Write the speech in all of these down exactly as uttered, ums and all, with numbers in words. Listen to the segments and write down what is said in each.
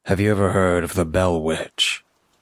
Have you ever heard of the Bell Witch?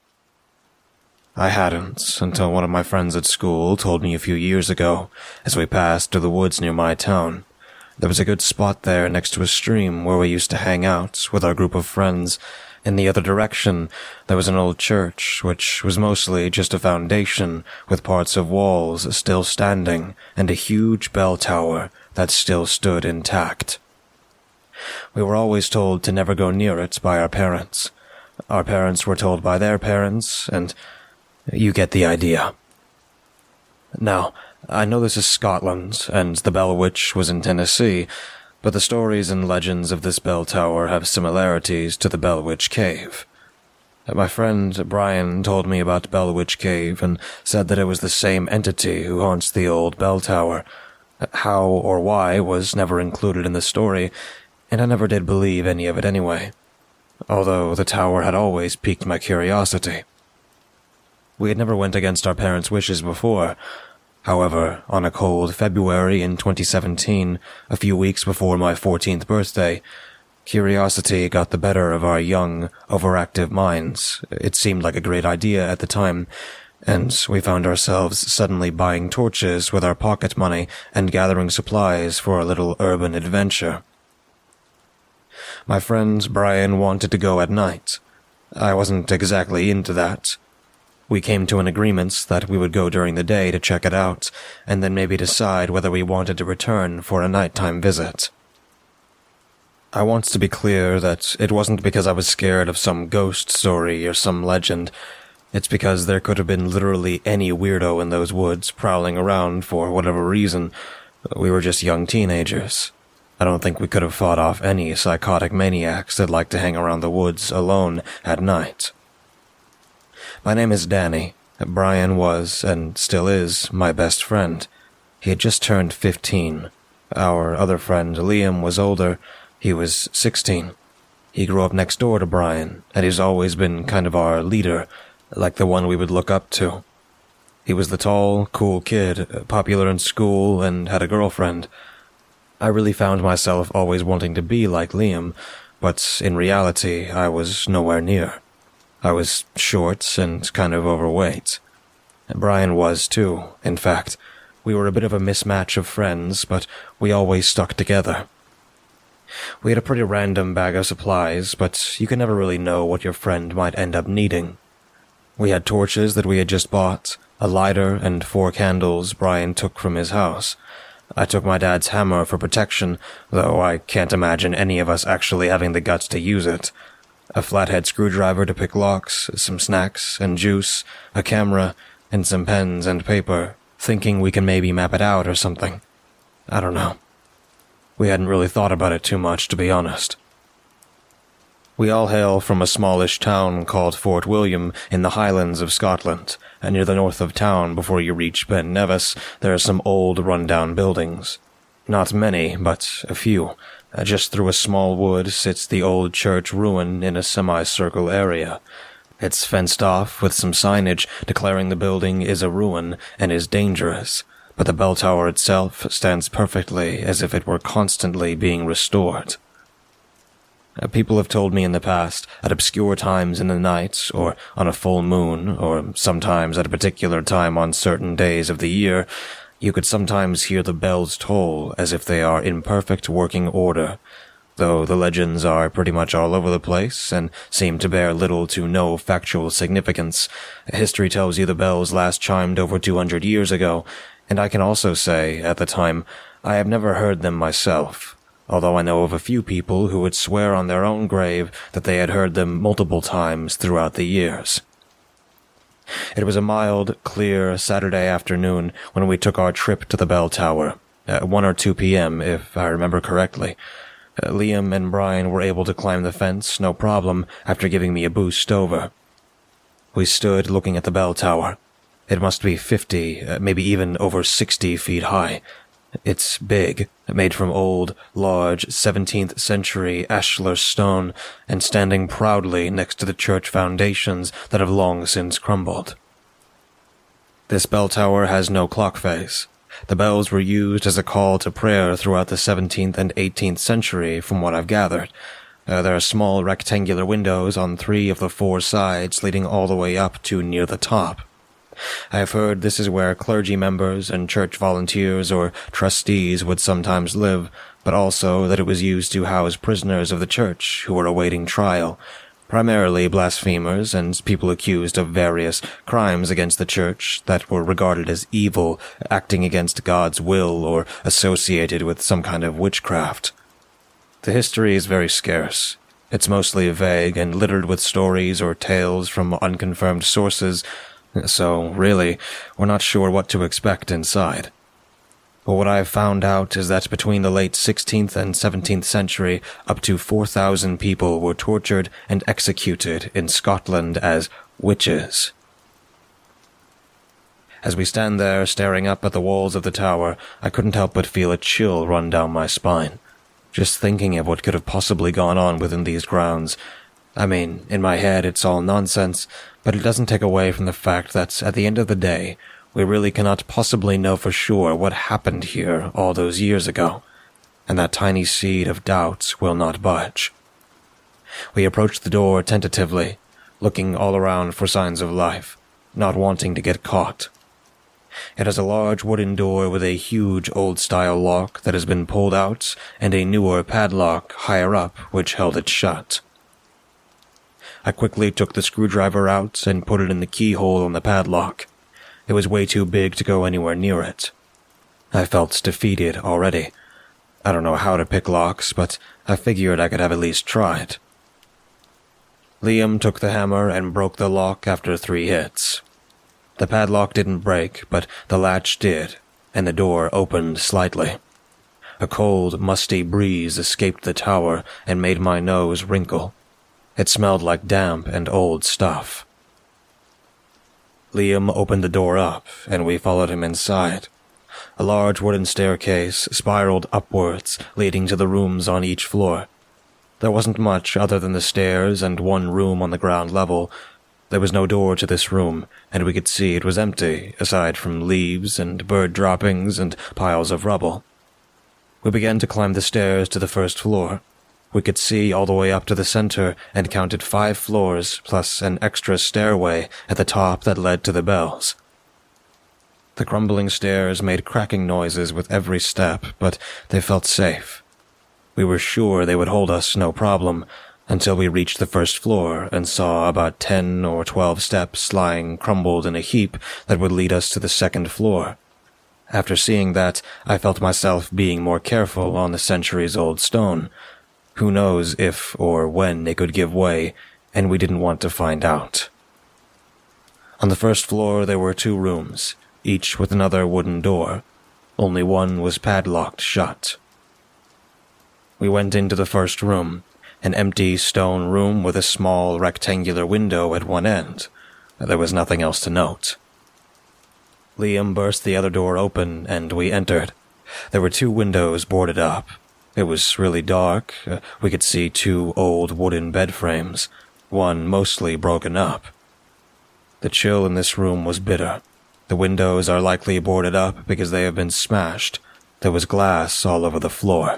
I hadn't, until one of my friends at school told me a few years ago, as we passed through the woods near my town. There was a good spot there next to a stream where we used to hang out with our group of friends. In the other direction, there was an old church, which was mostly just a foundation, with parts of walls still standing, and a huge bell tower that still stood intact. We were always told to never go near it by our parents. Our parents were told by their parents, and you get the idea. Now, I know this is Scotland, and the Bell Witch was in Tennessee, but the stories and legends of this bell tower have similarities to the Bell Witch Cave. My friend Brian told me about Bell Witch Cave and said that it was the same entity who haunts the old bell tower. How or why was never included in the story, and I never did believe any of it anyway, although the tower had always piqued my curiosity. We had never went against our parents' wishes before. However, on a cold February in twenty seventeen, a few weeks before my fourteenth birthday, curiosity got the better of our young, overactive minds. It seemed like a great idea at the time, and we found ourselves suddenly buying torches with our pocket money and gathering supplies for a little urban adventure. My friend Brian wanted to go at night. I wasn't exactly into that. We came to an agreement that we would go during the day to check it out, and then maybe decide whether we wanted to return for a nighttime visit. I want to be clear that it wasn't because I was scared of some ghost story or some legend. It's because there could have been literally any weirdo in those woods prowling around for whatever reason. We were just young teenagers. I don't think we could have fought off any psychotic maniacs that like to hang around the woods alone at night. My name is Danny. Brian was, and still is, my best friend. He had just turned fifteen. Our other friend, Liam, was older. He was sixteen. He grew up next door to Brian, and he's always been kind of our leader, like the one we would look up to. He was the tall, cool kid, popular in school, and had a girlfriend. I really found myself always wanting to be like Liam, but in reality, I was nowhere near. I was short and kind of overweight. Brian was too, in fact. We were a bit of a mismatch of friends, but we always stuck together. We had a pretty random bag of supplies, but you can never really know what your friend might end up needing. We had torches that we had just bought, a lighter, and four candles Brian took from his house. I took my dad's hammer for protection, though I can't imagine any of us actually having the guts to use it. A flathead screwdriver to pick locks, some snacks and juice, a camera, and some pens and paper, thinking we can maybe map it out or something. I don't know. We hadn't really thought about it too much, to be honest. We all hail from a smallish town called Fort William in the Highlands of Scotland, and near the north of town before you reach Ben Nevis, there are some old run-down buildings. Not many, but a few. Just through a small wood sits the old church ruin in a semicircle area. It's fenced off with some signage declaring the building is a ruin and is dangerous, but the bell tower itself stands perfectly as if it were constantly being restored. People have told me in the past, at obscure times in the night, or on a full moon, or sometimes at a particular time on certain days of the year, you could sometimes hear the bells toll as if they are in perfect working order, though the legends are pretty much all over the place and seem to bear little to no factual significance. History tells you the bells last chimed over two hundred years ago, and I can also say, at the time, I have never heard them myself, although I know of a few people who would swear on their own grave that they had heard them multiple times throughout the years. It was a mild, clear Saturday afternoon when we took our trip to the bell tower, at one or two p.m., if I remember correctly. Uh, Liam and Brian were able to climb the fence, no problem, after giving me a boost over. We stood looking at the bell tower. It must be fifty, uh, maybe even over sixty feet high. It's big, made from old, large, seventeenth century ashlar stone, and standing proudly next to the church foundations that have long since crumbled. This bell tower has no clock face. The bells were used as a call to prayer throughout the seventeenth and eighteenth century, from what I've gathered. Uh, there are small rectangular windows on three of the four sides leading all the way up to near the top. I have heard this is where clergy members and church volunteers or trustees would sometimes live, but also that it was used to house prisoners of the church who were awaiting trial, primarily blasphemers and people accused of various crimes against the church that were regarded as evil, acting against God's will, or associated with some kind of witchcraft. The history is very scarce. It's mostly vague and littered with stories or tales from unconfirmed sources, so, really, we're not sure what to expect inside. But what I have found out is that between the late sixteenth and seventeenth century, up to four thousand people were tortured and executed in Scotland as witches. As we stand there staring up at the walls of the tower, I couldn't help but feel a chill run down my spine. Just thinking of what could have possibly gone on within these grounds. I mean, in my head it's all nonsense, but it doesn't take away from the fact that, at the end of the day, we really cannot possibly know for sure what happened here all those years ago, and that tiny seed of doubt will not budge. We approached the door tentatively, looking all around for signs of life, not wanting to get caught. It has a large wooden door with a huge old-style lock that has been pulled out, and a newer padlock higher up which held it shut. I quickly took the screwdriver out and put it in the keyhole on the padlock. It was way too big to go anywhere near it. I felt defeated already. I don't know how to pick locks, but I figured I could have at least tried. Liam took the hammer and broke the lock after three hits. The padlock didn't break, but the latch did, and the door opened slightly. A cold, musty breeze escaped the tower and made my nose wrinkle. It smelled like damp and old stuff. Liam opened the door up, and we followed him inside. A large wooden staircase spiraled upwards, leading to the rooms on each floor. There wasn't much other than the stairs and one room on the ground level. There was no door to this room, and we could see it was empty, aside from leaves and bird droppings and piles of rubble. We began to climb the stairs to the first floor. We could see all the way up to the center and counted five floors plus an extra stairway at the top that led to the bells. The crumbling stairs made cracking noises with every step, but they felt safe. We were sure they would hold us no problem until we reached the first floor and saw about ten or twelve steps lying crumbled in a heap that would lead us to the second floor. After seeing that, I felt myself being more careful on the centuries-old stone. Who knows if or when they could give way, and we didn't want to find out. On the first floor there were two rooms, each with another wooden door. Only one was padlocked shut. We went into the first room, an empty stone room with a small rectangular window at one end. There was nothing else to note. Liam burst the other door open, and we entered. There were two windows boarded up. It was really dark. Uh, we could see two old wooden bed frames, one mostly broken up. The chill in this room was bitter. The windows are likely boarded up because they have been smashed. There was glass all over the floor.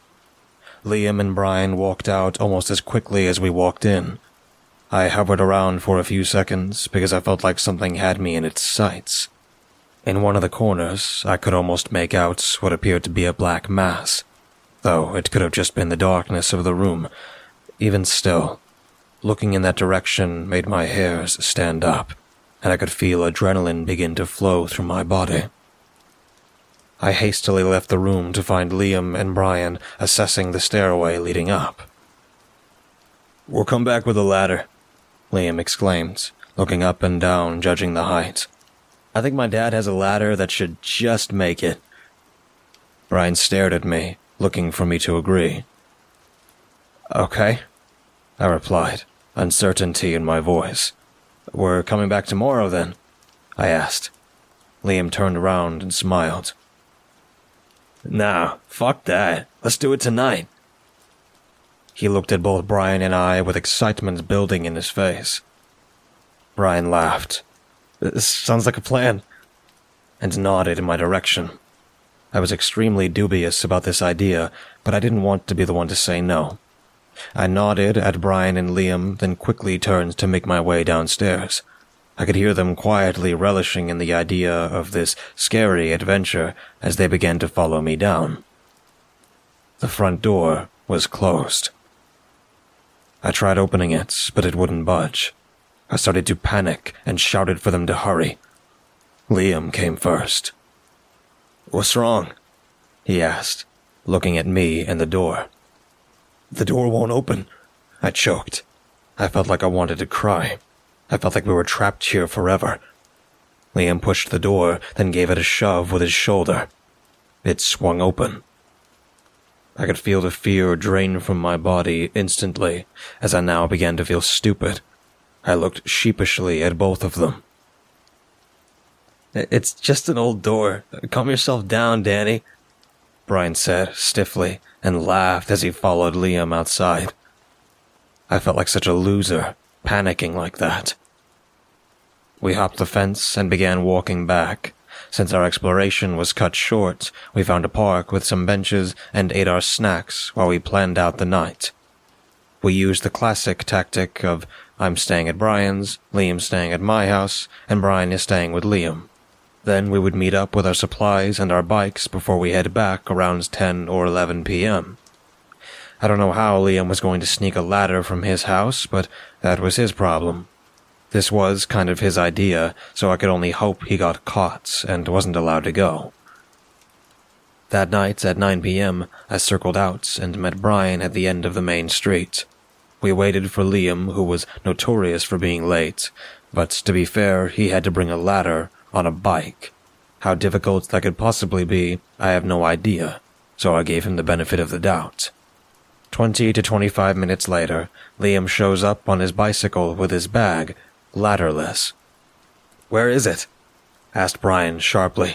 Liam and Brian walked out almost as quickly as we walked in. I hovered around for a few seconds because I felt like something had me in its sights. In one of the corners, I could almost make out what appeared to be a black mass, though it could have just been the darkness of the room. Even still, looking in that direction made my hairs stand up, and I could feel adrenaline begin to flow through my body. I hastily left the room to find Liam and Brian assessing the stairway leading up. "We'll come back with a ladder," Liam exclaimed, looking up and down, judging the height. "I think my dad has a ladder that should just make it." Brian stared at me, looking for me to agree. "Okay," I replied, uncertainty in my voice. "We're coming back tomorrow, then?" I asked. Liam turned around and smiled. "Nah, fuck that. Let's do it tonight." He looked at both Brian and I with excitement building in his face. Brian laughed. "This sounds like a plan," and nodded in my direction. I was extremely dubious about this idea, but I didn't want to be the one to say no. I nodded at Brian and Liam, then quickly turned to make my way downstairs. I could hear them quietly relishing in the idea of this scary adventure as they began to follow me down. The front door was closed. I tried opening it, but it wouldn't budge. I started to panic and shouted for them to hurry. Liam came first. "What's wrong?" he asked, looking at me and the door. "The door won't open," I choked. I felt like I wanted to cry. I felt like we were trapped here forever. Liam pushed the door, then gave it a shove with his shoulder. It swung open. I could feel the fear drain from my body instantly, as I now began to feel stupid. I looked sheepishly at both of them. "It's just an old door. Calm yourself down, Danny," Brian said stiffly, and laughed as he followed Liam outside. I felt like such a loser, panicking like that. We hopped the fence and began walking back. Since our exploration was cut short, we found a park with some benches and ate our snacks while we planned out the night. We used the classic tactic of I'm staying at Brian's, Liam's staying at my house, and Brian is staying with Liam. Then we would meet up with our supplies and our bikes before we head back around ten or eleven p.m. I don't know how Liam was going to sneak a ladder from his house, but that was his problem. This was kind of his idea, so I could only hope he got caught and wasn't allowed to go. That night at nine p.m., I circled out and met Brian at the end of the main street. We waited for Liam, who was notorious for being late, but to be fair, he had to bring a ladder on a bike. How difficult that could possibly be, I have no idea, so I gave him the benefit of the doubt. Twenty to twenty-five minutes later, Liam shows up on his bicycle with his bag, ladderless. "Where is it?" asked Brian sharply.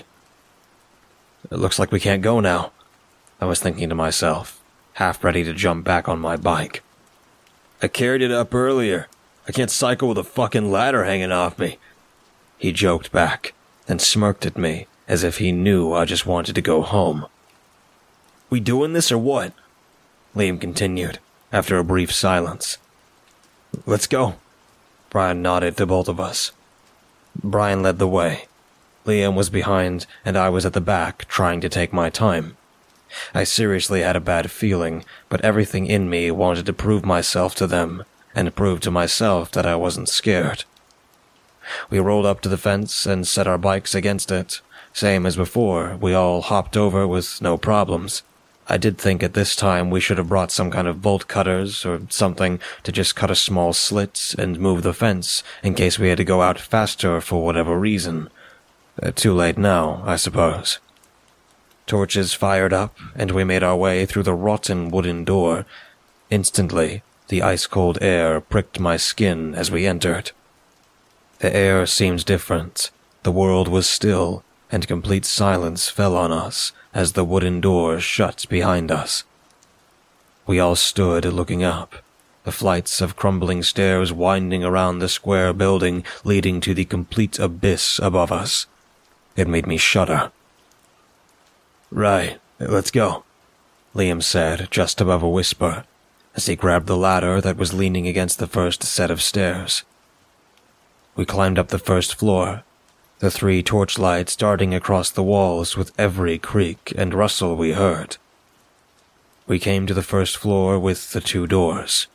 "It looks like we can't go now," I was thinking to myself, half ready to jump back on my bike. "I carried it up earlier. I can't cycle with a fucking ladder hanging off me," he joked back, then smirked at me as if he knew I just wanted to go home. "We doing this or what?" Liam continued, after a brief silence. "Let's go." Brian nodded to both of us. Brian led the way. Liam was behind, and I was at the back, trying to take my time. I seriously had a bad feeling, but everything in me wanted to prove myself to them, and prove to myself that I wasn't scared. We rolled up to the fence and set our bikes against it. Same as before, we all hopped over with no problems. I did think at this time we should have brought some kind of bolt cutters or something to just cut a small slit and move the fence in case we had to go out faster for whatever reason. Uh, too late now, I suppose. Torches fired up, and we made our way through the rotten wooden door. Instantly, the ice-cold air pricked my skin as we entered. The air seemed different. The world was still, and complete silence fell on us as the wooden door shut behind us. We all stood looking up, the flights of crumbling stairs winding around the square building leading to the complete abyss above us. It made me shudder. "Right, let's go," Liam said just above a whisper, as he grabbed the ladder that was leaning against the first set of stairs. We climbed up the first floor, the three torchlights darting across the walls with every creak and rustle we heard. We came to the first floor with the two doors.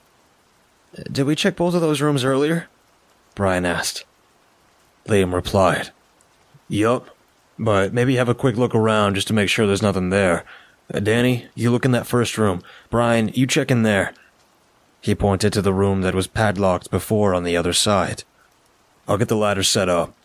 "Did we check both of those rooms earlier?" Brian asked. Liam replied, "Yup, but maybe have a quick look around just to make sure there's nothing there. Uh, Danny, you look in that first room. Brian, you check in there." He pointed to the room that was padlocked before on the other side. "I'll get the ladder set up."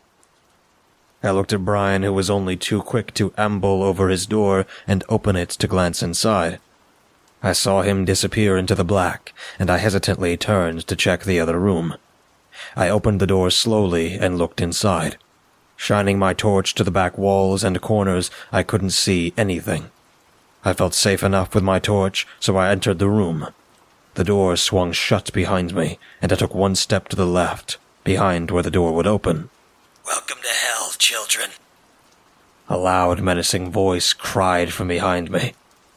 I looked at Brian, who was only too quick to amble over his door and open it to glance inside. I saw him disappear into the black, and I hesitantly turned to check the other room. I opened the door slowly and looked inside. Shining my torch to the back walls and corners, I couldn't see anything. I felt safe enough with my torch, so I entered the room. The door swung shut behind me, and I took one step to the left, behind where the door would open. "Welcome to hell, children," a loud, menacing voice cried from behind me.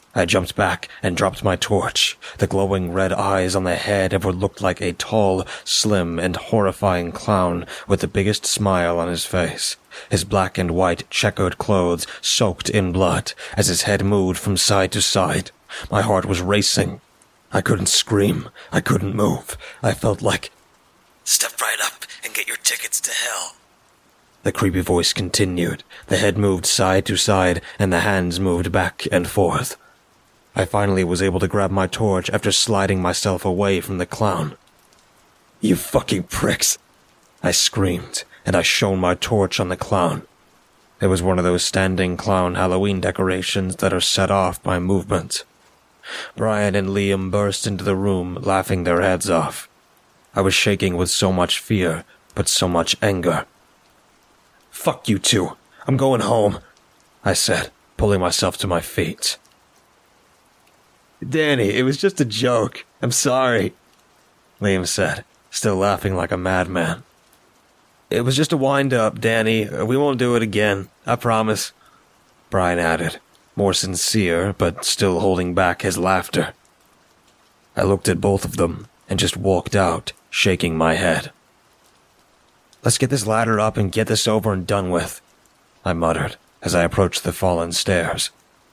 I jumped back and dropped my torch. The glowing red eyes on the head of what looked like a tall, slim, and horrifying clown with the biggest smile on his face. His black and white checkered clothes soaked in blood as his head moved from side to side. My heart was racing. I couldn't scream. I couldn't move. I felt like, "Step right up and get your tickets to hell." The creepy voice continued. The head moved side to side, and the hands moved back and forth. I finally was able to grab my torch after sliding myself away from the clown. "You fucking pricks!" I screamed, and I shone my torch on the clown. It was one of those standing clown Halloween decorations that are set off by movement. Brian and Liam burst into the room, laughing their heads off. I was shaking with so much fear, but so much anger. "Fuck you two. I'm going home," I said, pulling myself to my feet. "Danny, it was just a joke. I'm sorry," Liam said, still laughing like a madman. "It was just a wind-up, Danny. We won't do it again. I promise," Brian added, more sincere, but still holding back his laughter. I looked at both of them and just walked out, shaking my head. "Let's get this ladder up and get this over and done with," I muttered as I approached the fallen stairs.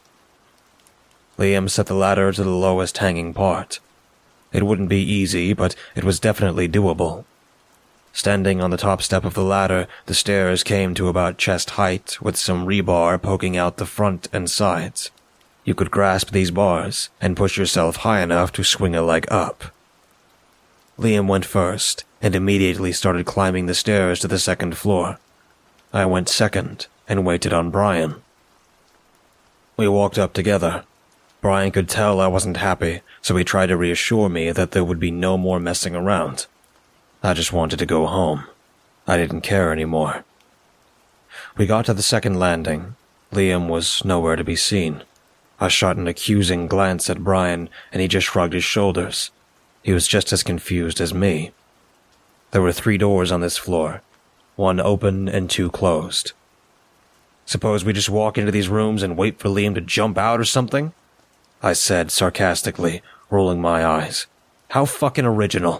Liam set the ladder to the lowest hanging part. It wouldn't be easy, but it was definitely doable. Standing on the top step of the ladder, the stairs came to about chest height, with some rebar poking out the front and sides. You could grasp these bars and push yourself high enough to swing a leg up. Liam went first, and immediately started climbing the stairs to the second floor. I went second, and waited on Brian. We walked up together. Brian could tell I wasn't happy, so he tried to reassure me that there would be no more messing around. I just wanted to go home. I didn't care anymore. We got to the second landing. Liam was nowhere to be seen. I shot an accusing glance at Brian, and he just shrugged his shoulders. He was just as confused as me. There were three doors on this floor, one open and two closed. "Suppose we just walk into these rooms and wait for Liam to jump out or something?" I said sarcastically, rolling my eyes. "How fucking original."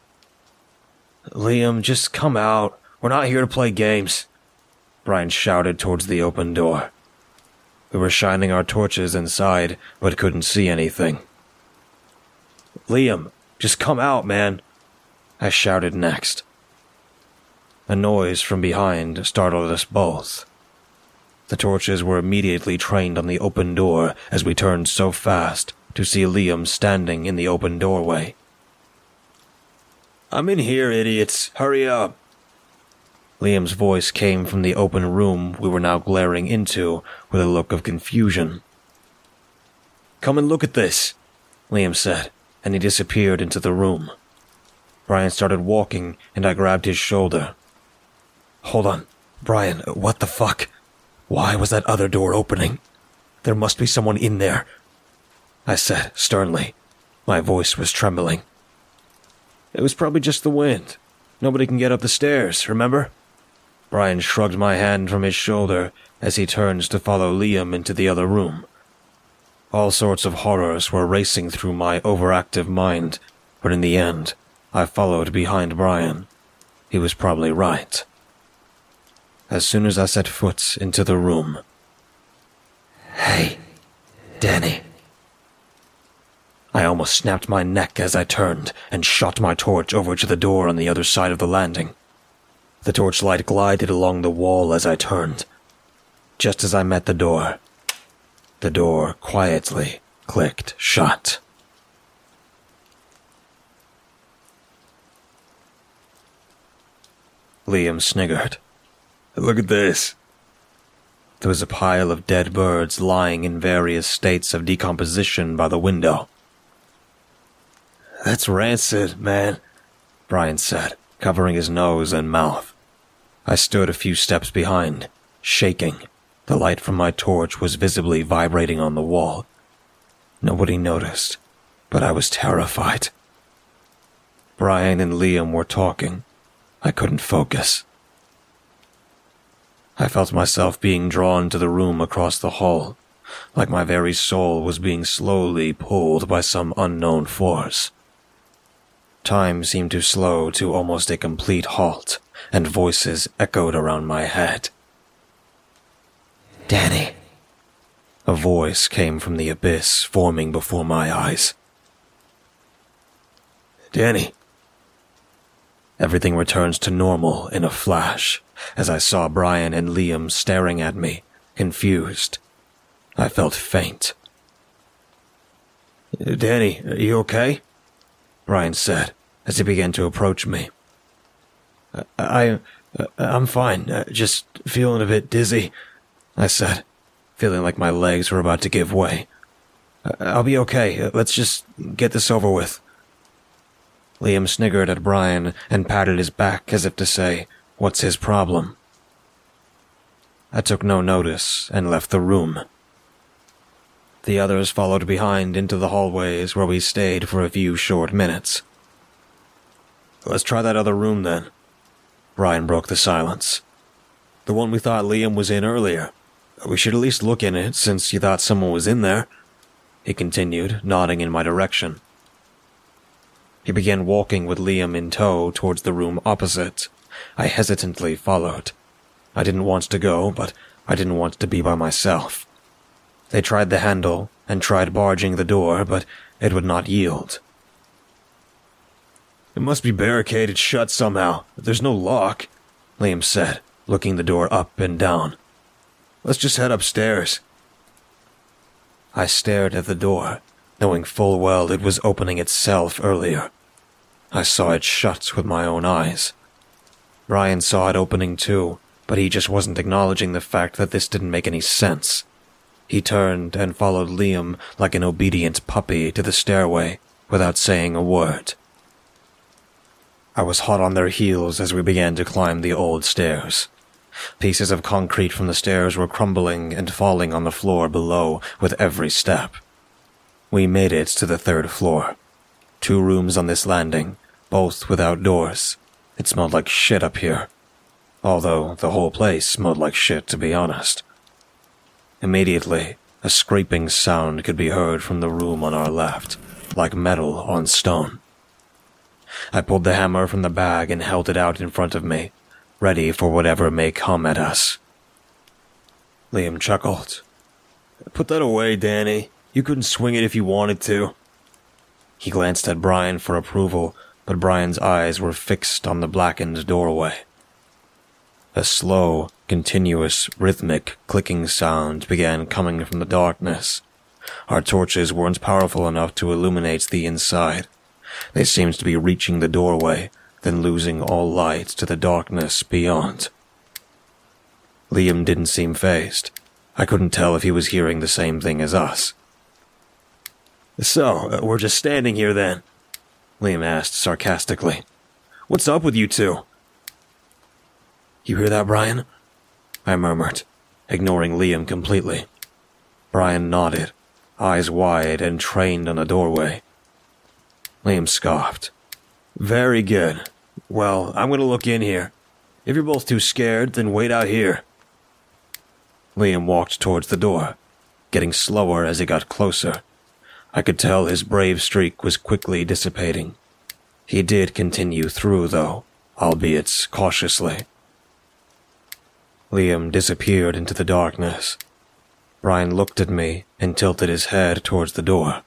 "Liam, just come out. We're not here to play games," Brian shouted towards the open door. We were shining our torches inside, but couldn't see anything. "Liam, just come out, man," I shouted next. A noise from behind startled us both. The torches were immediately trained on the open door as we turned so fast to see Liam standing in the open doorway. "I'm in here, idiots. Hurry up." Liam's voice came from the open room we were now glaring into with a look of confusion. "Come and look at this," Liam said, and he disappeared into the room. Brian started walking, and I grabbed his shoulder. "Hold on. Brian, what the fuck? Why was that other door opening? There must be someone in there," I said sternly. My voice was trembling. "It was probably just the wind. Nobody can get up the stairs, remember?" Brian shrugged my hand from his shoulder as he turned to follow Liam into the other room. All sorts of horrors were racing through my overactive mind, but in the end, I followed behind Brian. He was probably right. As soon as I set foot into the room. "Hey, Danny." I almost snapped my neck as I turned and shot my torch over to the door on the other side of the landing. The torchlight glided along the wall as I turned. Just as I met the door, the door quietly clicked shut. Liam sniggered. "Look at this." There was a pile of dead birds lying in various states of decomposition by the window. "That's rancid, man," Brian said, covering his nose and mouth. I stood a few steps behind, shaking. The light from my torch was visibly vibrating on the wall. Nobody noticed, but I was terrified. Brian and Liam were talking. I couldn't focus. I felt myself being drawn to the room across the hall. like my very soul was being slowly pulled by some unknown force. Time seemed to slow to almost a complete halt, and voices echoed around my head. "Danny." A voice came from the abyss forming before my eyes. "Danny." Everything returns to normal in a flash, as I saw Brian and Liam staring at me, confused. I felt faint. "Danny, are you okay?" Brian said, as he began to approach me. I, I, I'm fine, uh, just feeling a bit dizzy," I said, feeling like my legs were about to give way. "I'll be okay, let's just get this over with." Liam sniggered at Brian and patted his back as if to say, "What's his problem?" I took no notice and left the room. The others followed behind into the hallways where we stayed for a few short minutes. "Let's try that other room then." Brian broke the silence. "The one we thought Liam was in earlier. We should at least look in it since you thought someone was in there," he continued, nodding in my direction. He began walking with Liam in tow towards the room opposite. I hesitantly followed. I didn't want to go, but I didn't want to be by myself. They tried the handle and tried barging the door, but it would not yield. "It must be barricaded shut somehow. There's no lock," Liam said, looking the door up and down. "Let's just head upstairs." I stared at the door, knowing full well it was opening itself earlier. I saw it shut with my own eyes. Brian saw it opening too, but he just wasn't acknowledging the fact that this didn't make any sense. He turned and followed Liam like an obedient puppy to the stairway without saying a word. I was hot on their heels as we began to climb the old stairs. Pieces of concrete from the stairs were crumbling and falling on the floor below with every step. We made it to the third floor. Two rooms on this landing, both without doors. It smelled like shit up here. Although the whole place smelled like shit, to be honest. Immediately, a scraping sound could be heard from the room on our left, like metal on stone. I pulled the hammer from the bag and held it out in front of me, ready for whatever may come at us. Liam chuckled. "Put that away, Danny. You couldn't swing it if you wanted to." He glanced at Brian for approval, but Brian's eyes were fixed on the blackened doorway. A slow, continuous, rhythmic clicking sound began coming from the darkness. Our torches weren't powerful enough to illuminate the inside. They seemed to be reaching the doorway, then losing all light to the darkness beyond. Liam didn't seem fazed. I couldn't tell if he was hearing the same thing as us. "So, uh, we're just standing here then?" Liam asked sarcastically. "What's up with you two?" "You hear that, Brian?" I murmured, ignoring Liam completely. Brian nodded, eyes wide and trained on the doorway. Liam scoffed. "Very good. Well, I'm going to look in here. If you're both too scared, then wait out here." Liam walked towards the door, getting slower as he got closer. I could tell his brave streak was quickly dissipating. He did continue through, though, albeit cautiously. Liam disappeared into the darkness. Brian looked at me and tilted his head towards the door.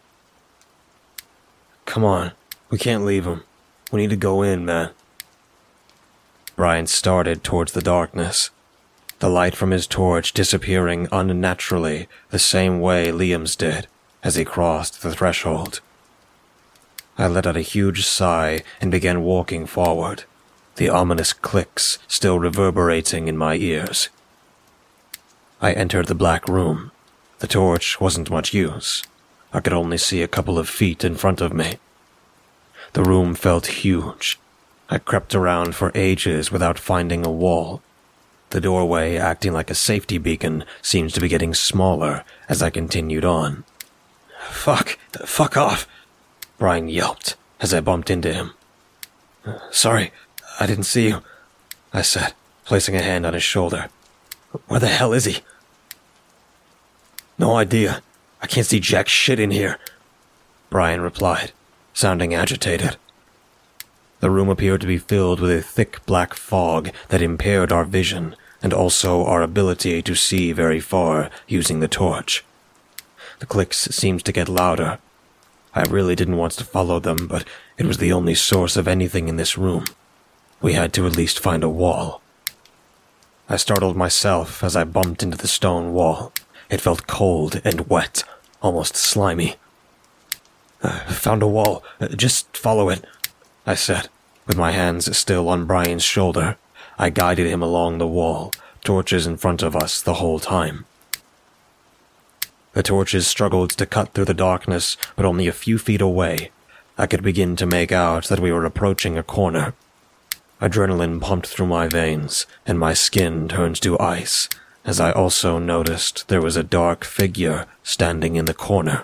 "Come on, we can't leave him. We need to go in, man." Brian started towards the darkness, the light from his torch disappearing unnaturally the same way Liam's did as he crossed the threshold. I let out a huge sigh and began walking forward, the ominous clicks still reverberating in my ears. I entered the black room. The torch wasn't much use. I could only see a couple of feet in front of me. The room felt huge. I crept around for ages without finding a wall. The doorway, acting like a safety beacon, seemed to be getting smaller as I continued on. "Fuck! Fuck off!" Brian yelped as I bumped into him. "Sorry, I didn't see you," I said, placing a hand on his shoulder. "Where the hell is he?" No idea. I can't see jack shit in here, Brian replied, sounding agitated. The room appeared to be filled with a thick black fog that impaired our vision and also our ability to see very far using the torch. The clicks seemed to get louder. I really didn't want to follow them, but it was the only source of anything in this room. We had to at least find a wall. I startled myself as I bumped into the stone wall. It felt cold and wet, almost slimy. Uh, found a wall. Uh, just follow it, I said, with my hands still on Brian's shoulder. I guided him along the wall, torches in front of us the whole time. The torches struggled to cut through the darkness, but only a few feet away, I could begin to make out that we were approaching a corner. Adrenaline pumped through my veins, and my skin turned to ice, as I also noticed there was a dark figure standing in the corner.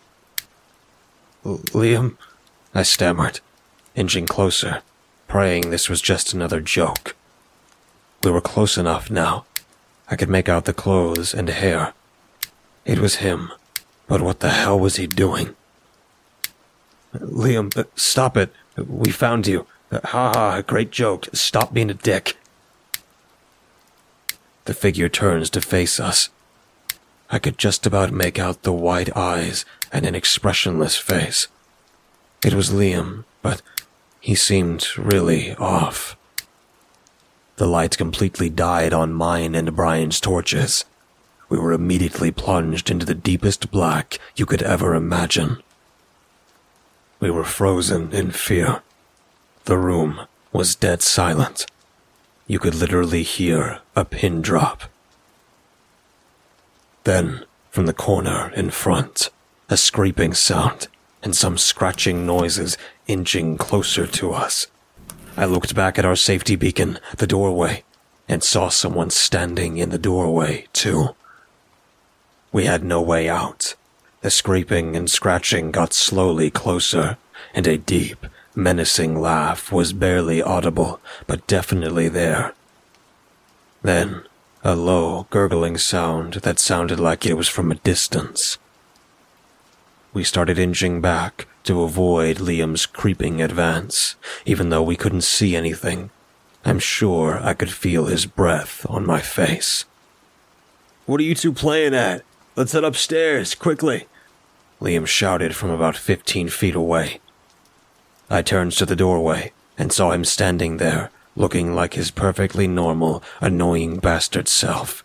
"Liam?" I stammered, inching closer, praying this was just another joke. We were close enough now. I could make out the clothes and hair. It was him, but what the hell was he doing? "Liam, uh, stop it. We found you. Uh, ha ha, great joke. Stop being a dick." The figure turns to face us. I could just about make out the wide eyes and an expressionless face. It was Liam, but he seemed really off. The light completely died on mine and Brian's torches. We were immediately plunged into the deepest black you could ever imagine. We were frozen in fear. The room was dead silent. You could literally hear a pin drop. Then, from the corner in front, a scraping sound and some scratching noises inching closer to us. I looked back at our safety beacon, the doorway, and saw someone standing in the doorway, too. We had no way out. The scraping and scratching got slowly closer, and a deep, menacing laugh was barely audible, but definitely there. Then, a low, gurgling sound that sounded like it was from a distance. We started inching back to avoid Liam's creeping advance, even though we couldn't see anything. I'm sure I could feel his breath on my face. "What are you two playing at? Let's head upstairs, quickly," Liam shouted from about fifteen feet away. I turned to the doorway and saw him standing there, looking like his perfectly normal, annoying bastard self.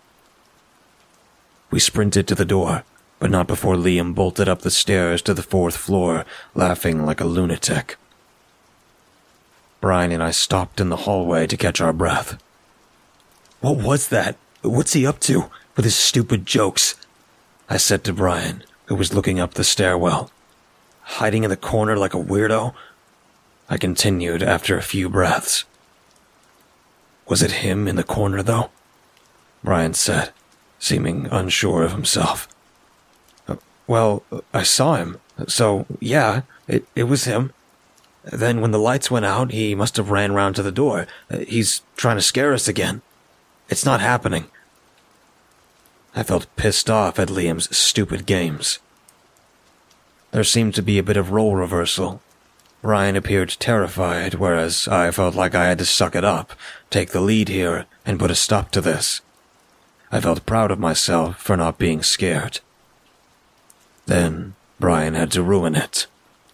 We sprinted to the door, but not before Liam bolted up the stairs to the fourth floor, laughing like a lunatic. Brian and I stopped in the hallway to catch our breath. "What was that? What's he up to with his stupid jokes?" I said to Brian, who was looking up the stairwell. "Hiding in the corner like a weirdo?" I continued after a few breaths. "Was it him in the corner, though?" Brian said, seeming unsure of himself. "Well, I saw him, so yeah, it, it was him. Then when the lights went out, he must have ran round to the door. He's trying to scare us again. It's not happening." I felt pissed off at Liam's stupid games. There seemed to be a bit of role reversal. Brian appeared terrified, whereas I felt like I had to suck it up, take the lead here, and put a stop to this. I felt proud of myself for not being scared. Then, Brian had to ruin it.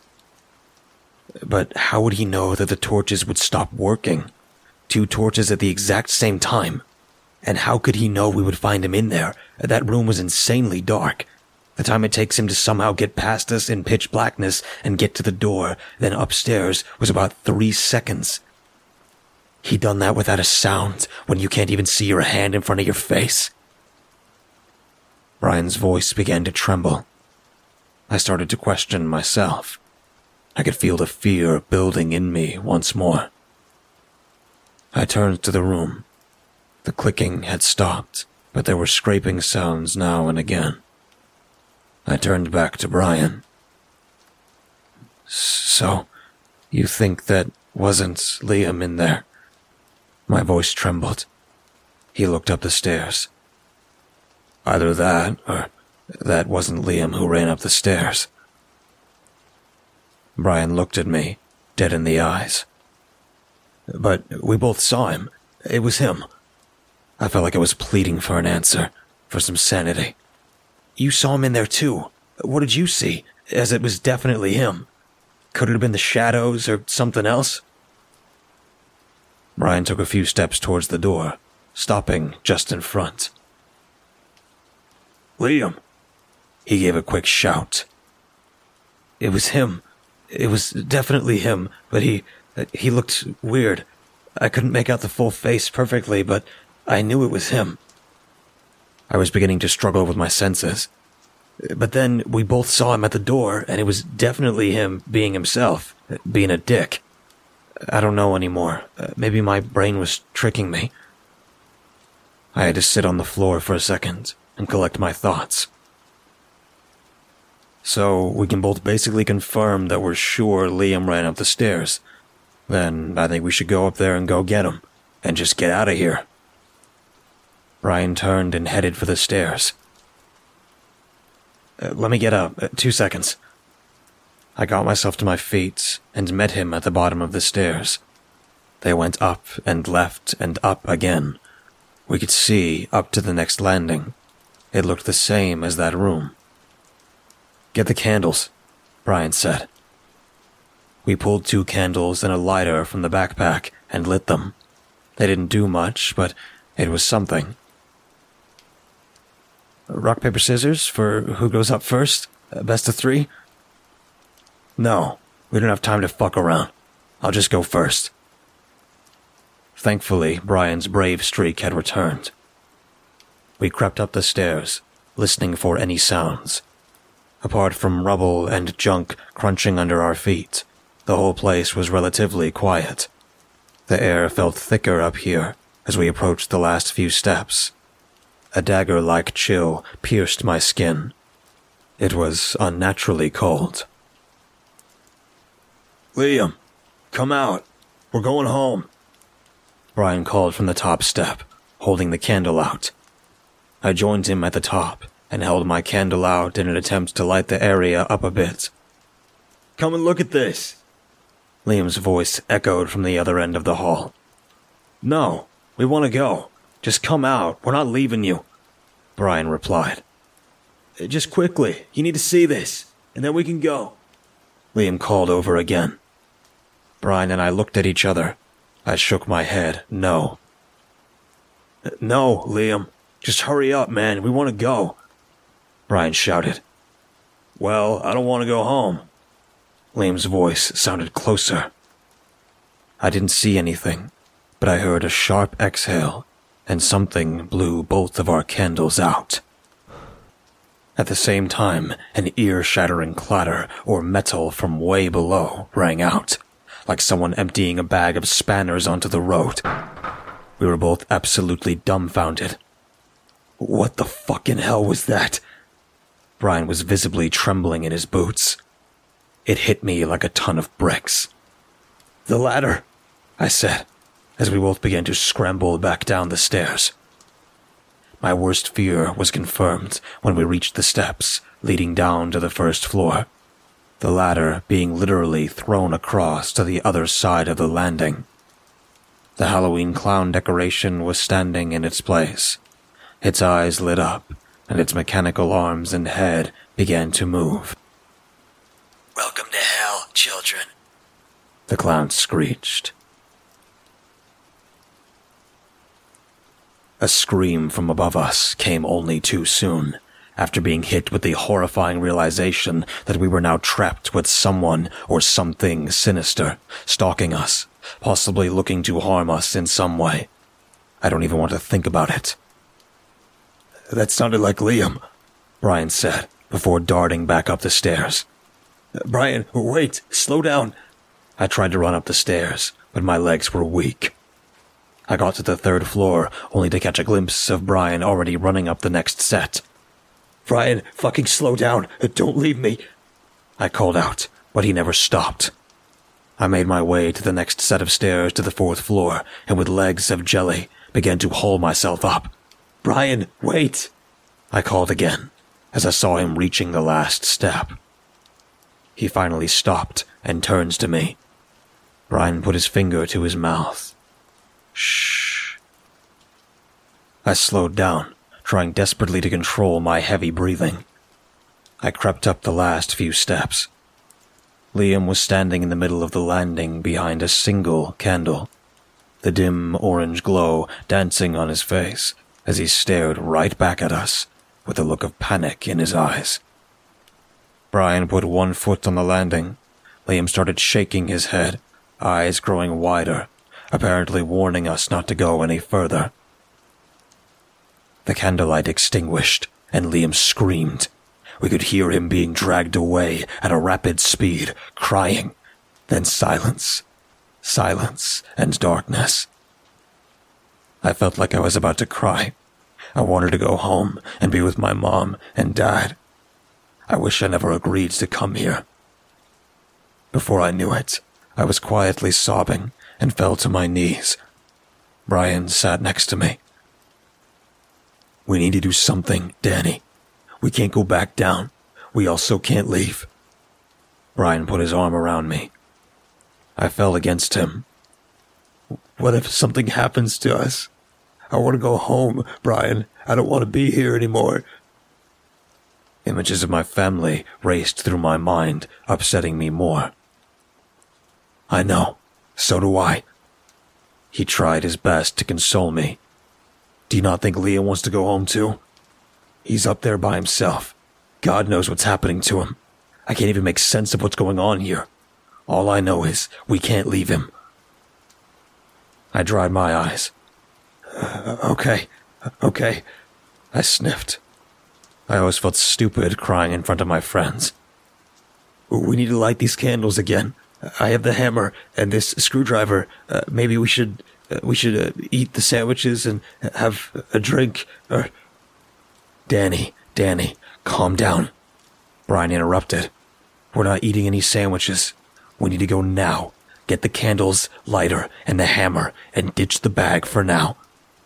But how would he know that the torches would stop working? Two torches at the exact same time. And how could he know we would find him in there? That room was insanely dark. The time it takes him to somehow get past us in pitch blackness and get to the door, then upstairs, was about three seconds. He done that without a sound, when you can't even see your hand in front of your face. Brian's voice began to tremble. I started to question myself. I could feel the fear building in me once more. I turned to the room. The clicking had stopped, but there were scraping sounds now and again. I turned back to Brian. "So, you think that wasn't Liam in there?" My voice trembled. He looked up the stairs. "Either that, or That wasn't Liam who ran up the stairs. Brian looked at me, dead in the eyes. But we both saw him. It was him. I felt like I was pleading for an answer, for some sanity. You saw him in there too. What did you see? As it was definitely him. Could it have been the shadows or something else? Brian took a few steps towards the door, stopping just in front. Liam! He gave a quick shout. It was him. It was definitely him, but he... he looked weird. I couldn't make out the full face perfectly, but I knew it was him. I was beginning to struggle with my senses. But then we both saw him at the door, and it was definitely him being himself, being a dick. I don't know anymore. Maybe my brain was tricking me. I had to sit on the floor for a second and collect my thoughts. So we can both basically confirm that we're sure Liam ran up the stairs. Then I think we should go up there and go get him, and just get out of here. Brian turned and headed for the stairs. Uh, let me get up. Uh, two seconds. I got myself to my feet and met him at the bottom of the stairs. They went up and left and up again. We could see up to the next landing. It looked the same as that room. Get the candles, Brian said. We pulled two candles and a lighter from the backpack and lit them. They didn't do much, but it was something. Rock, paper, scissors for who goes up first? Uh, best of three? No, we don't have time to fuck around. I'll just go first. Thankfully, Brian's brave streak had returned. We crept up the stairs, listening for any sounds. Apart from rubble and junk crunching under our feet, the whole place was relatively quiet. The air felt thicker up here as we approached the last few steps. A dagger-like chill pierced my skin. It was unnaturally cold. Liam, come out. We're going home. Brian called from the top step, holding the candle out. I joined him at the top and held my candle out in an attempt to light the area up a bit. Come and look at this. Liam's voice echoed from the other end of the hall. No, we want to go. Just come out. We're not leaving you, Brian replied. Just quickly. You need to see this, and then we can go. Liam called over again. Brian and I looked at each other. I shook my head, no. No, Liam. Just hurry up, man. We want to go, Brian shouted. Well, I don't want to go home. Liam's voice sounded closer. I didn't see anything, but I heard a sharp exhale, and something blew both of our candles out. At the same time, an ear-shattering clatter or metal from way below rang out, like someone emptying a bag of spanners onto the road. We were both absolutely dumbfounded. What the fucking hell was that? Brian was visibly trembling in his boots. It hit me like a ton of bricks. The ladder, I said, as we both began to scramble back down the stairs. My worst fear was confirmed when we reached the steps leading down to the first floor, the ladder being literally thrown across to the other side of the landing. The Halloween clown decoration was standing in its place. Its eyes lit up, and its mechanical arms and head began to move. Welcome to hell, children, the clown screeched. A scream from above us came only too soon, after being hit with the horrifying realization that we were now trapped with someone or something sinister, stalking us, possibly looking to harm us in some way. I don't even want to think about it. That sounded like Liam, Brian said, before darting back up the stairs. Brian, wait, slow down. I tried to run up the stairs, but my legs were weak. I got to the third floor, only to catch a glimpse of Brian already running up the next set. Brian, fucking slow down. Don't leave me. I called out, but he never stopped. I made my way to the next set of stairs to the fourth floor, and with legs of jelly, began to haul myself up. Brian, wait. I called again, as I saw him reaching the last step. He finally stopped and turns to me. Brian put his finger to his mouth. Shh. I slowed down, trying desperately to control my heavy breathing. I crept up the last few steps. Liam was standing in the middle of the landing behind a single candle, the dim orange glow dancing on his face as he stared right back at us with a look of panic in his eyes. Brian put one foot on the landing. Liam started shaking his head, eyes growing wider, apparently warning us not to go any further. The candlelight extinguished, and Liam screamed. We could hear him being dragged away at a rapid speed, crying. Then silence. Silence and darkness. I felt like I was about to cry. I wanted to go home and be with my mom and dad. I wish I never agreed to come here. Before I knew it, I was quietly sobbing and fell to my knees. Brian sat next to me. We need to do something, Danny. We can't go back down. We also can't leave. Brian put his arm around me. I fell against him. What if something happens to us? I want to go home, Brian. I don't want to be here anymore. Images of my family raced through my mind, upsetting me more. I know. So do I. He tried his best to console me. Do you not think Liam wants to go home too? He's up there by himself. God knows what's happening to him. I can't even make sense of what's going on here. All I know is we can't leave him. I dried my eyes. Uh, okay, okay, I sniffed. I always felt stupid crying in front of my friends. We need to light these candles again. I have the hammer and this screwdriver. Uh, maybe we should uh, we should uh, eat the sandwiches and have a drink. Or Danny, Danny, calm down. Brian interrupted. We're not eating any sandwiches. We need to go now. Get the candles, lighter, and the hammer, and ditch the bag for now.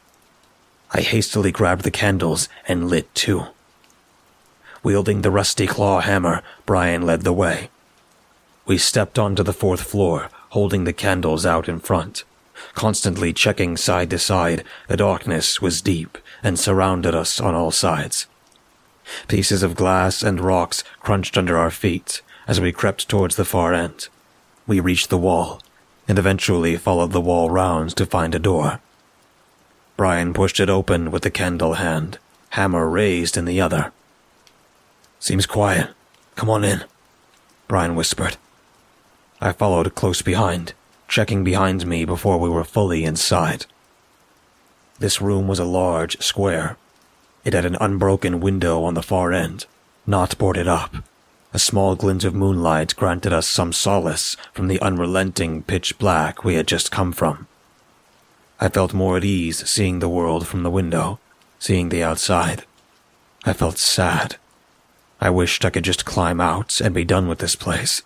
I hastily grabbed the candles and lit two. Wielding the rusty claw hammer, Brian led the way. We stepped onto the fourth floor, holding the candles out in front. Constantly checking side to side, the darkness was deep and surrounded us on all sides. Pieces of glass and rocks crunched under our feet as we crept towards the far end. We reached the wall, and eventually followed the wall round to find a door. Brian pushed it open with the candle hand, hammer raised in the other. Seems quiet. Come on in, Brian whispered. I followed close behind, checking behind me before we were fully inside. This room was a large square. It had an unbroken window on the far end, not boarded up. A small glint of moonlight granted us some solace from the unrelenting pitch black we had just come from. I felt more at ease seeing the world from the window, seeing the outside. I felt sad. I wished I could just climb out and be done with this place.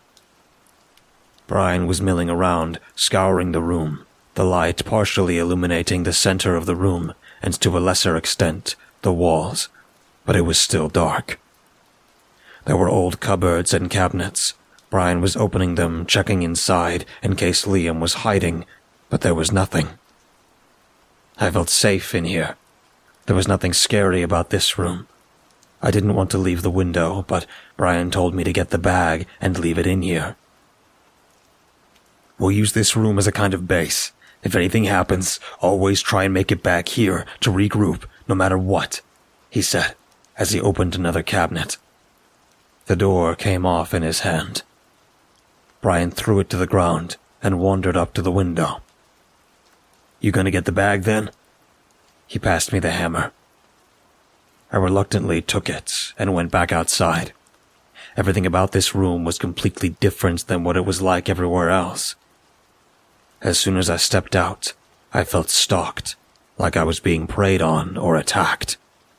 Brian was milling around, scouring the room, the light partially illuminating the center of the room and to a lesser extent, the walls, but it was still dark. There were old cupboards and cabinets. Brian was opening them, checking inside in case Liam was hiding, but there was nothing. I felt safe in here. There was nothing scary about this room. I didn't want to leave the window, but Brian told me to get the bag and leave it in here. We'll use this room as a kind of base. If anything happens, always try and make it back here to regroup, no matter what, he said, as he opened another cabinet. The door came off in his hand. Brian threw it to the ground and wandered up to the window. You gonna get the bag then? He passed me the hammer. I reluctantly took it and went back outside. Everything about this room was completely different than what it was like everywhere else. As soon as I stepped out, I felt stalked, like I was being preyed on or attacked.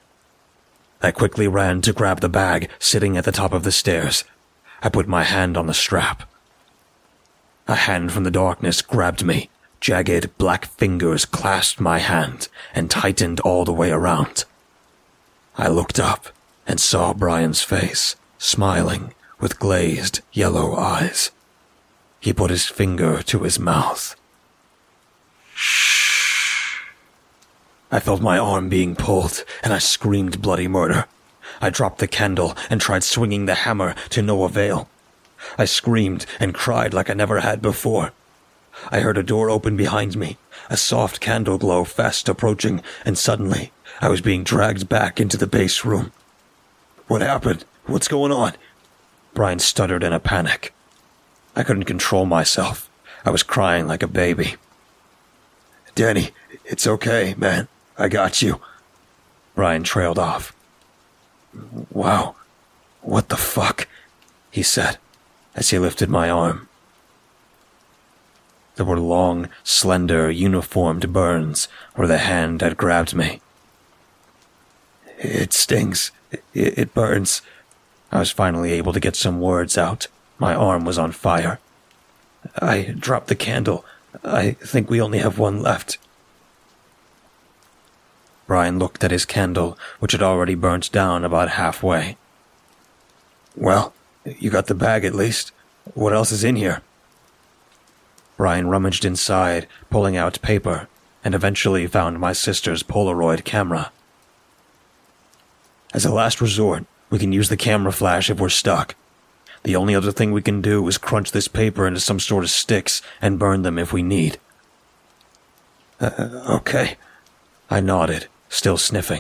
I quickly ran to grab the bag sitting at the top of the stairs. I put my hand on the strap. A hand from the darkness grabbed me. Jagged black fingers clasped my hand and tightened all the way around. I looked up, and saw Brian's face, smiling with glazed yellow eyes. He put his finger to his mouth. Shh. I felt my arm being pulled, and I screamed bloody murder. I dropped the candle and tried swinging the hammer to no avail. I screamed and cried like I never had before. I heard a door open behind me, a soft candle glow fast approaching, and suddenly I was being dragged back into the base room. What happened? What's going on? Brian stuttered in a panic. I couldn't control myself. I was crying like a baby. Danny, it's okay, man. I got you. Brian trailed off. Wow. What the fuck? He said, as he lifted my arm. There were long, slender, uniformed burns where the hand had grabbed me. It stings. It, it burns. I was finally able to get some words out. My arm was on fire. I dropped the candle. I think we only have one left. Brian looked at his candle, which had already burnt down about halfway. Well, you got the bag at least. What else is in here? Brian rummaged inside, pulling out paper, and eventually found my sister's Polaroid camera. As a last resort, we can use the camera flash if we're stuck. The only other thing we can do is crunch this paper into some sort of sticks and burn them if we need. Uh, okay. I nodded, still sniffing.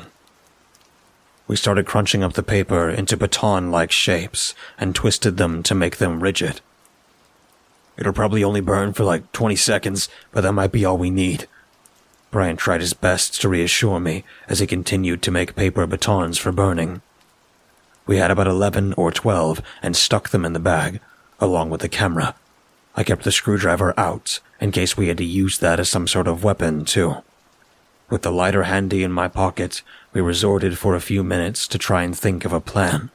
We started crunching up the paper into baton-like shapes and twisted them to make them rigid. It'll probably only burn for like twenty seconds, but that might be all we need. Brian tried his best to reassure me as he continued to make paper batons for burning. We had about eleven or twelve and stuck them in the bag, along with the camera. I kept the screwdriver out in case we had to use that as some sort of weapon, too. With the lighter handy in my pocket, we resorted for a few minutes to try and think of a plan.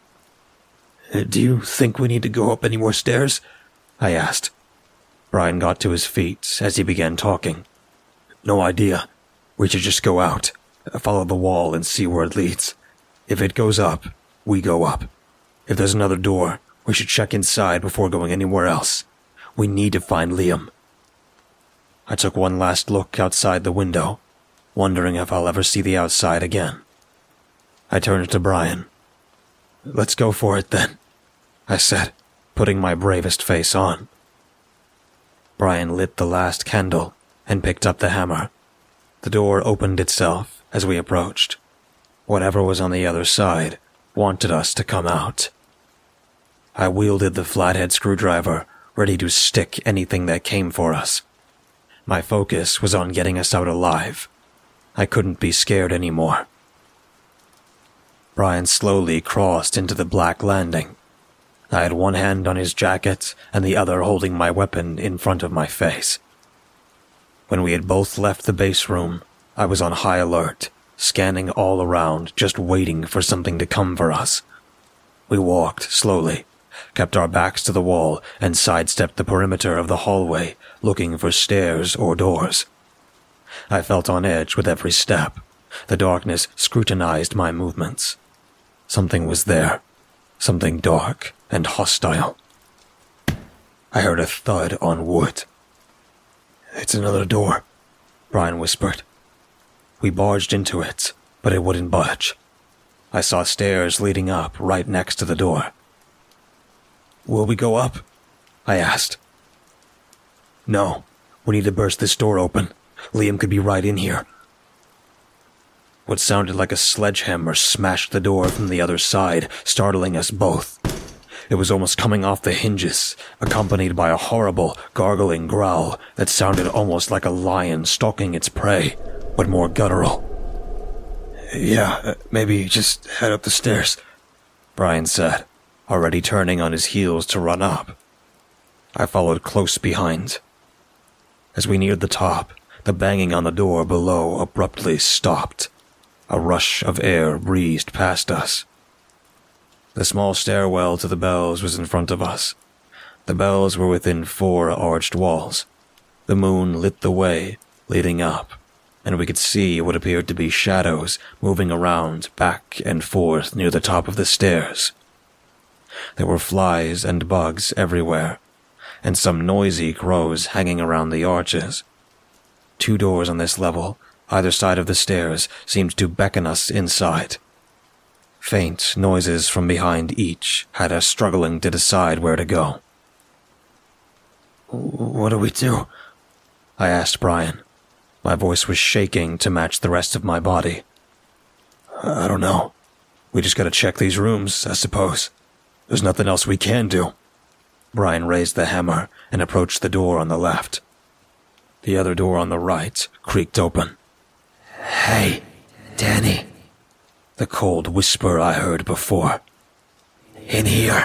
Do you think we need to go up any more stairs? I asked. Brian got to his feet as he began talking. No idea. We should just go out, follow the wall and see where it leads. If it goes up, we go up. If there's another door, we should check inside before going anywhere else. We need to find Liam. I took one last look outside the window, wondering if I'll ever see the outside again. I turned to Brian. Let's go for it then, I said, putting my bravest face on. Brian lit the last candle and picked up the hammer. The door opened itself as we approached. Whatever was on the other side wanted us to come out. I wielded the flathead screwdriver, ready to stick anything that came for us. My focus was on getting us out alive. I couldn't be scared anymore. Brian slowly crossed into the black landing. I had one hand on his jacket and the other holding my weapon in front of my face. When we had both left the base room, I was on high alert, scanning all around, just waiting for something to come for us. We walked slowly, kept our backs to the wall, and sidestepped the perimeter of the hallway, looking for stairs or doors. I felt on edge with every step. The darkness scrutinized my movements. Something was there, something dark and hostile. I heard a thud on wood. It's another door, Brian whispered. We barged into it, but it wouldn't budge. I saw stairs leading up right next to the door. Will we go up? I asked. No, we need to burst this door open. Liam could be right in here. What sounded like a sledgehammer smashed the door from the other side, startling us both. It was almost coming off the hinges, accompanied by a horrible, gargling growl that sounded almost like a lion stalking its prey, but more guttural. Yeah, maybe just head up the stairs, Brian said, already turning on his heels to run up. I followed close behind. As we neared the top, the banging on the door below abruptly stopped. A rush of air breezed past us. The small stairwell to the bells was in front of us. The bells were within four arched walls. The moon lit the way, leading up. and we could see what appeared to be shadows moving around back and forth near the top of the stairs. There were flies and bugs everywhere, and some noisy crows hanging around the arches. Two doors on this level, either side of the stairs, seemed to beckon us inside. Faint noises from behind each had us struggling to decide where to go. "What do we do?" I asked Brian. My voice was shaking to match the rest of my body. "I don't know. We just gotta check these rooms, I suppose. There's nothing else we can do." Brian raised the hammer and approached the door on the left. The other door on the right creaked open. "Hey, Danny," the cold whisper I heard before. "In here."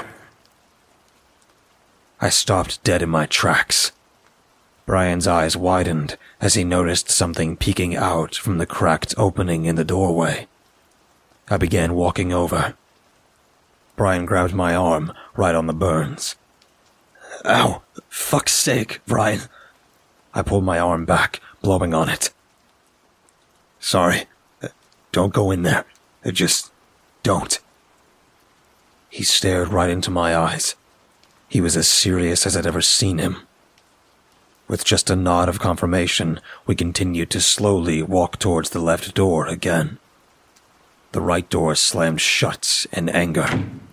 I stopped dead in my tracks. Brian's eyes widened as he noticed something peeking out from the cracked opening in the doorway. I began walking over. Brian grabbed my arm right on the burns. "Ow! Fuck's sake, Brian!" I pulled my arm back, blowing on it. "Sorry. Don't go in there. Just don't." He stared right into my eyes. He was as serious as I'd ever seen him. With just a nod of confirmation, we continued to slowly walk towards the left door again. The right door slammed shut in anger.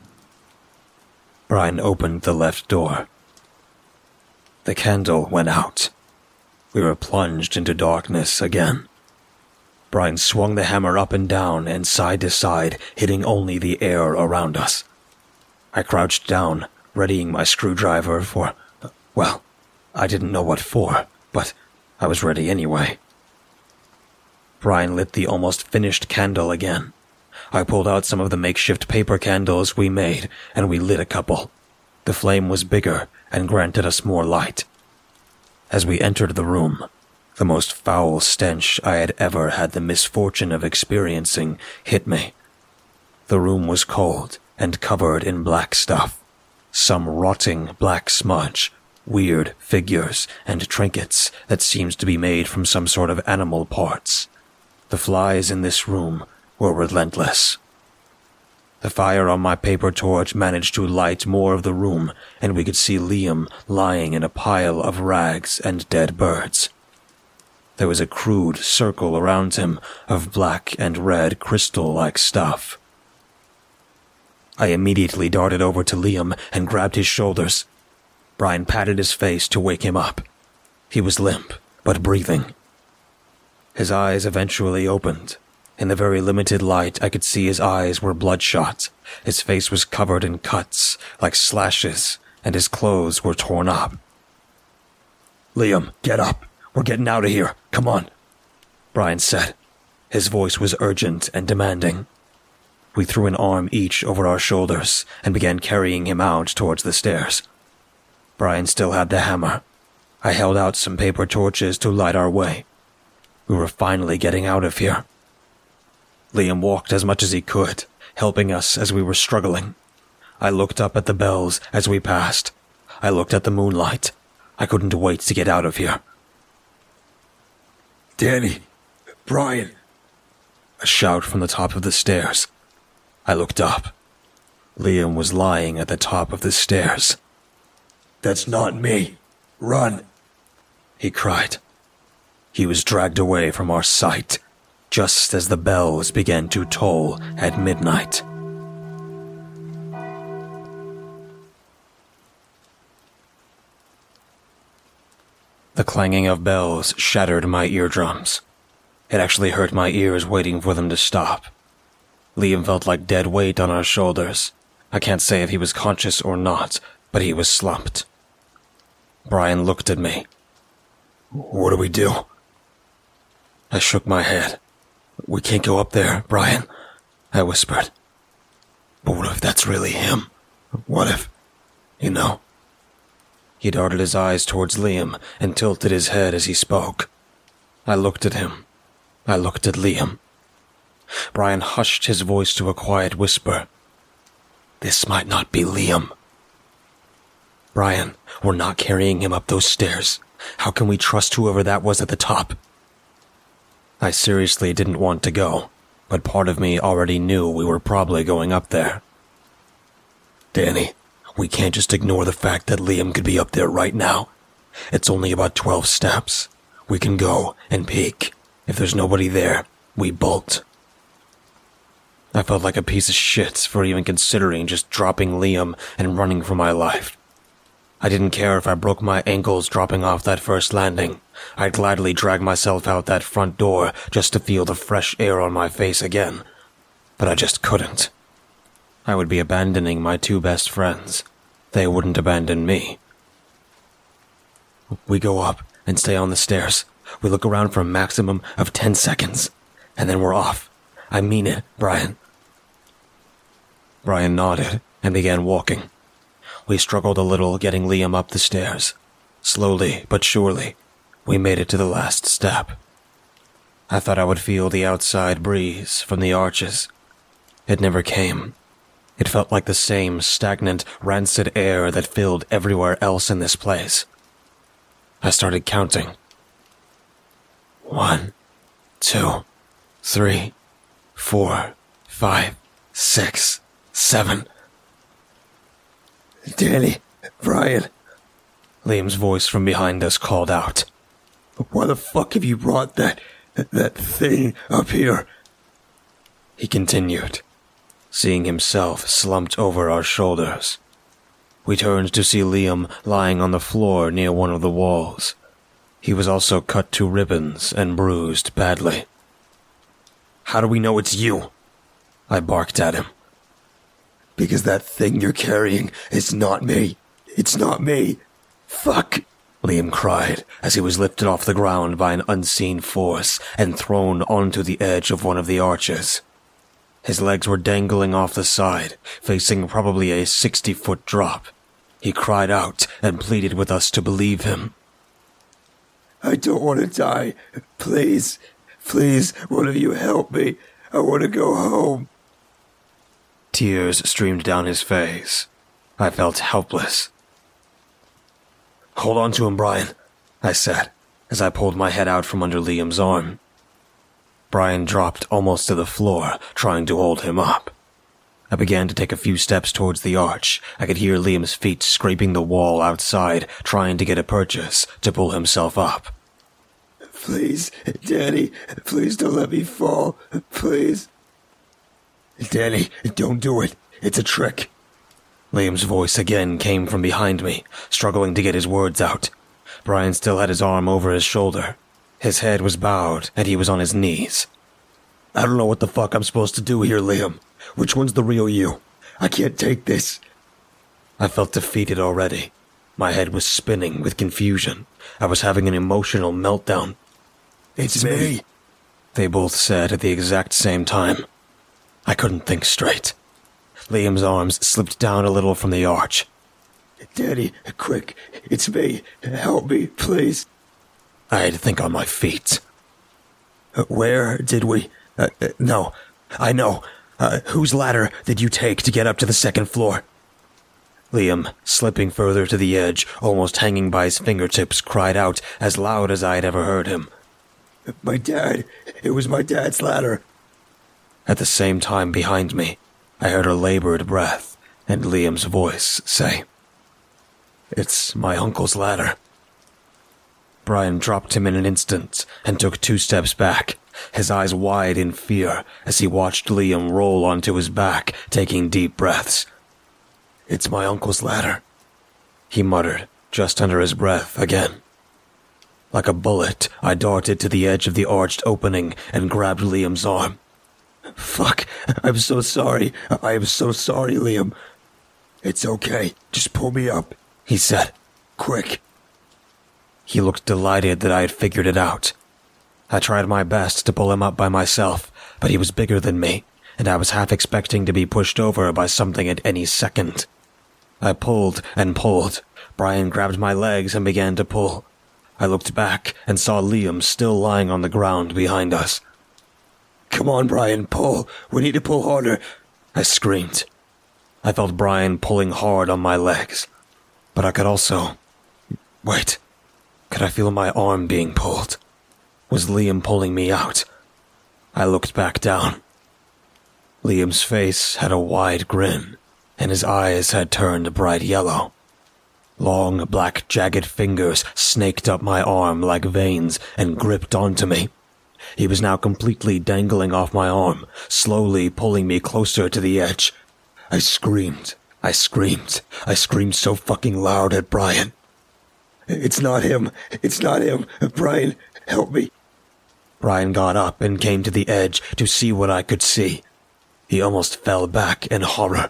Brian opened the left door. The candle went out. We were plunged into darkness again. Brian swung the hammer up and down and side to side, hitting only the air around us. I crouched down, readying my screwdriver for, well, I didn't know what for, but I was ready anyway. Brian lit the almost finished candle again. I pulled out some of the makeshift paper candles we made, and we lit a couple. The flame was bigger and granted us more light. As we entered the room, the most foul stench I had ever had the misfortune of experiencing hit me. The room was cold and covered in black stuff. Some rotting black smudge, weird figures and trinkets that seemed to be made from some sort of animal parts. The flies in this room were relentless. The fire on my paper torch managed to light more of the room, and we could see Liam lying in a pile of rags and dead birds. There was a crude circle around him of black and red crystal-like stuff. I immediately darted over to Liam and grabbed his shoulders. Brian patted his face to wake him up. He was limp, but breathing. His eyes eventually opened. In the very limited light, I could see his eyes were bloodshot. His face was covered in cuts, like slashes, and his clothes were torn up. "Liam, get up. We're getting out of here. Come on," Brian said. His voice was urgent and demanding. We threw an arm each over our shoulders and began carrying him out towards the stairs. Brian still had the hammer. I held out some paper torches to light our way. We were finally getting out of here. Liam walked as much as he could, helping us as we were struggling. I looked up at the bells as we passed. I looked at the moonlight. I couldn't wait to get out of here. "Danny! Brian!" A shout from the top of the stairs. I looked up. Liam was lying at the top of the stairs. "That's not me. Run!" he cried. He was dragged away from our sight, just as the bells began to toll at midnight. The clanging of bells shattered my eardrums. It actually hurt my ears waiting for them to stop. Liam felt like dead weight on our shoulders. I can't say if he was conscious or not, but he was slumped. Brian looked at me. "What do we do?" I shook my head. "We can't go up there, Brian," I whispered. "But what if that's really him? What if, you know?" He darted his eyes towards Liam and tilted his head as he spoke. I looked at him. I looked at Liam. Brian hushed his voice to a quiet whisper. "This might not be Liam." "Brian, we're not carrying him up those stairs. How can we trust whoever that was at the top?" I seriously didn't want to go, but part of me already knew we were probably going up there. Danny, we can't just ignore the fact that Liam could be up there right now. It's only about twelve steps. We can go and peek. If there's nobody there, we bolt. I felt like a piece of shit for even considering just dropping Liam and running for my life. I didn't care if I broke my ankles dropping off that first landing. I'd gladly drag myself out that front door just to feel the fresh air on my face again. But I just couldn't. I would be abandoning my two best friends. They wouldn't abandon me. We go up and stay on the stairs. We look around for a maximum of ten seconds. And then we're off. I mean it, Brian. Brian nodded and began walking. We struggled a little getting Liam up the stairs. Slowly but surely, we made it to the last step. I thought I would feel the outside breeze from the arches. It never came. It felt like the same stagnant, rancid air that filled everywhere else in this place. I started counting. One, two, three, four, five, six, seven. Danny, Brian, Liam's voice from behind us called out. Why the fuck have you brought that, that thing up here? He continued, seeing himself slumped over our shoulders. We turned to see Liam lying on the floor near one of the walls. He was also cut to ribbons and bruised badly. How do we know it's you? I barked at him. Because that thing you're carrying is not me. It's not me. Fuck, Liam cried as he was lifted off the ground by an unseen force and thrown onto the edge of one of the arches. His legs were dangling off the side, facing probably a sixty-foot drop. He cried out and pleaded with us to believe him. I don't want to die. Please, please, one of you help me. I want to go home. Tears streamed down his face. I felt helpless. Hold on to him, Brian, I said, as I pulled my head out from under Liam's arm. Brian dropped almost to the floor, trying to hold him up. I began to take a few steps towards the arch. I could hear Liam's feet scraping the wall outside, trying to get a purchase to pull himself up. Please, Danny, please don't let me fall, please. Danny, don't do it. It's a trick. Liam's voice again came from behind me, struggling to get his words out. Brian still had his arm over his shoulder. His head was bowed, and he was on his knees. I don't know what the fuck I'm supposed to do here, Liam. Which one's the real you? I can't take this. I felt defeated already. My head was spinning with confusion. I was having an emotional meltdown. It's me, they both said at the exact same time. I couldn't think straight. Liam's arms slipped down a little from the arch. Daddy, quick, it's me. Help me, please. I had to think on my feet. Uh, where did we... Uh, uh, no, I know. Uh, whose ladder did you take to get up to the second floor? Liam, slipping further to the edge, almost hanging by his fingertips, cried out as loud as I had ever heard him. My dad. It was my dad's ladder. At the same time behind me, I heard a labored breath and Liam's voice say, It's my uncle's ladder. Brian dropped him in an instant and took two steps back, his eyes wide in fear as he watched Liam roll onto his back, taking deep breaths. It's my uncle's ladder, he muttered, just under his breath again. Like a bullet, I darted to the edge of the arched opening and grabbed Liam's arm. Fuck, I'm so sorry. I am so sorry, Liam. It's okay. Just pull me up, he said. Quick. He looked delighted that I had figured it out. I tried my best to pull him up by myself, but he was bigger than me, and I was half expecting to be pushed over by something at any second. I pulled and pulled. Brian grabbed my legs and began to pull. I looked back and saw Liam still lying on the ground behind us. Come on, Brian, pull. We need to pull harder, I screamed. I felt Brian pulling hard on my legs, but I could also... Wait, could I feel my arm being pulled? was Liam pulling me out. I looked back down. Liam's face had a wide grin, and his eyes had turned bright yellow. Long, black, jagged fingers snaked up my arm like veins and gripped onto me. He was now completely dangling off my arm, slowly pulling me closer to the edge. I screamed. I screamed. I screamed so fucking loud at Brian. "It's not him. It's not him. Brian, help me." Brian got up and came to the edge to see what I could see. He almost fell back in horror.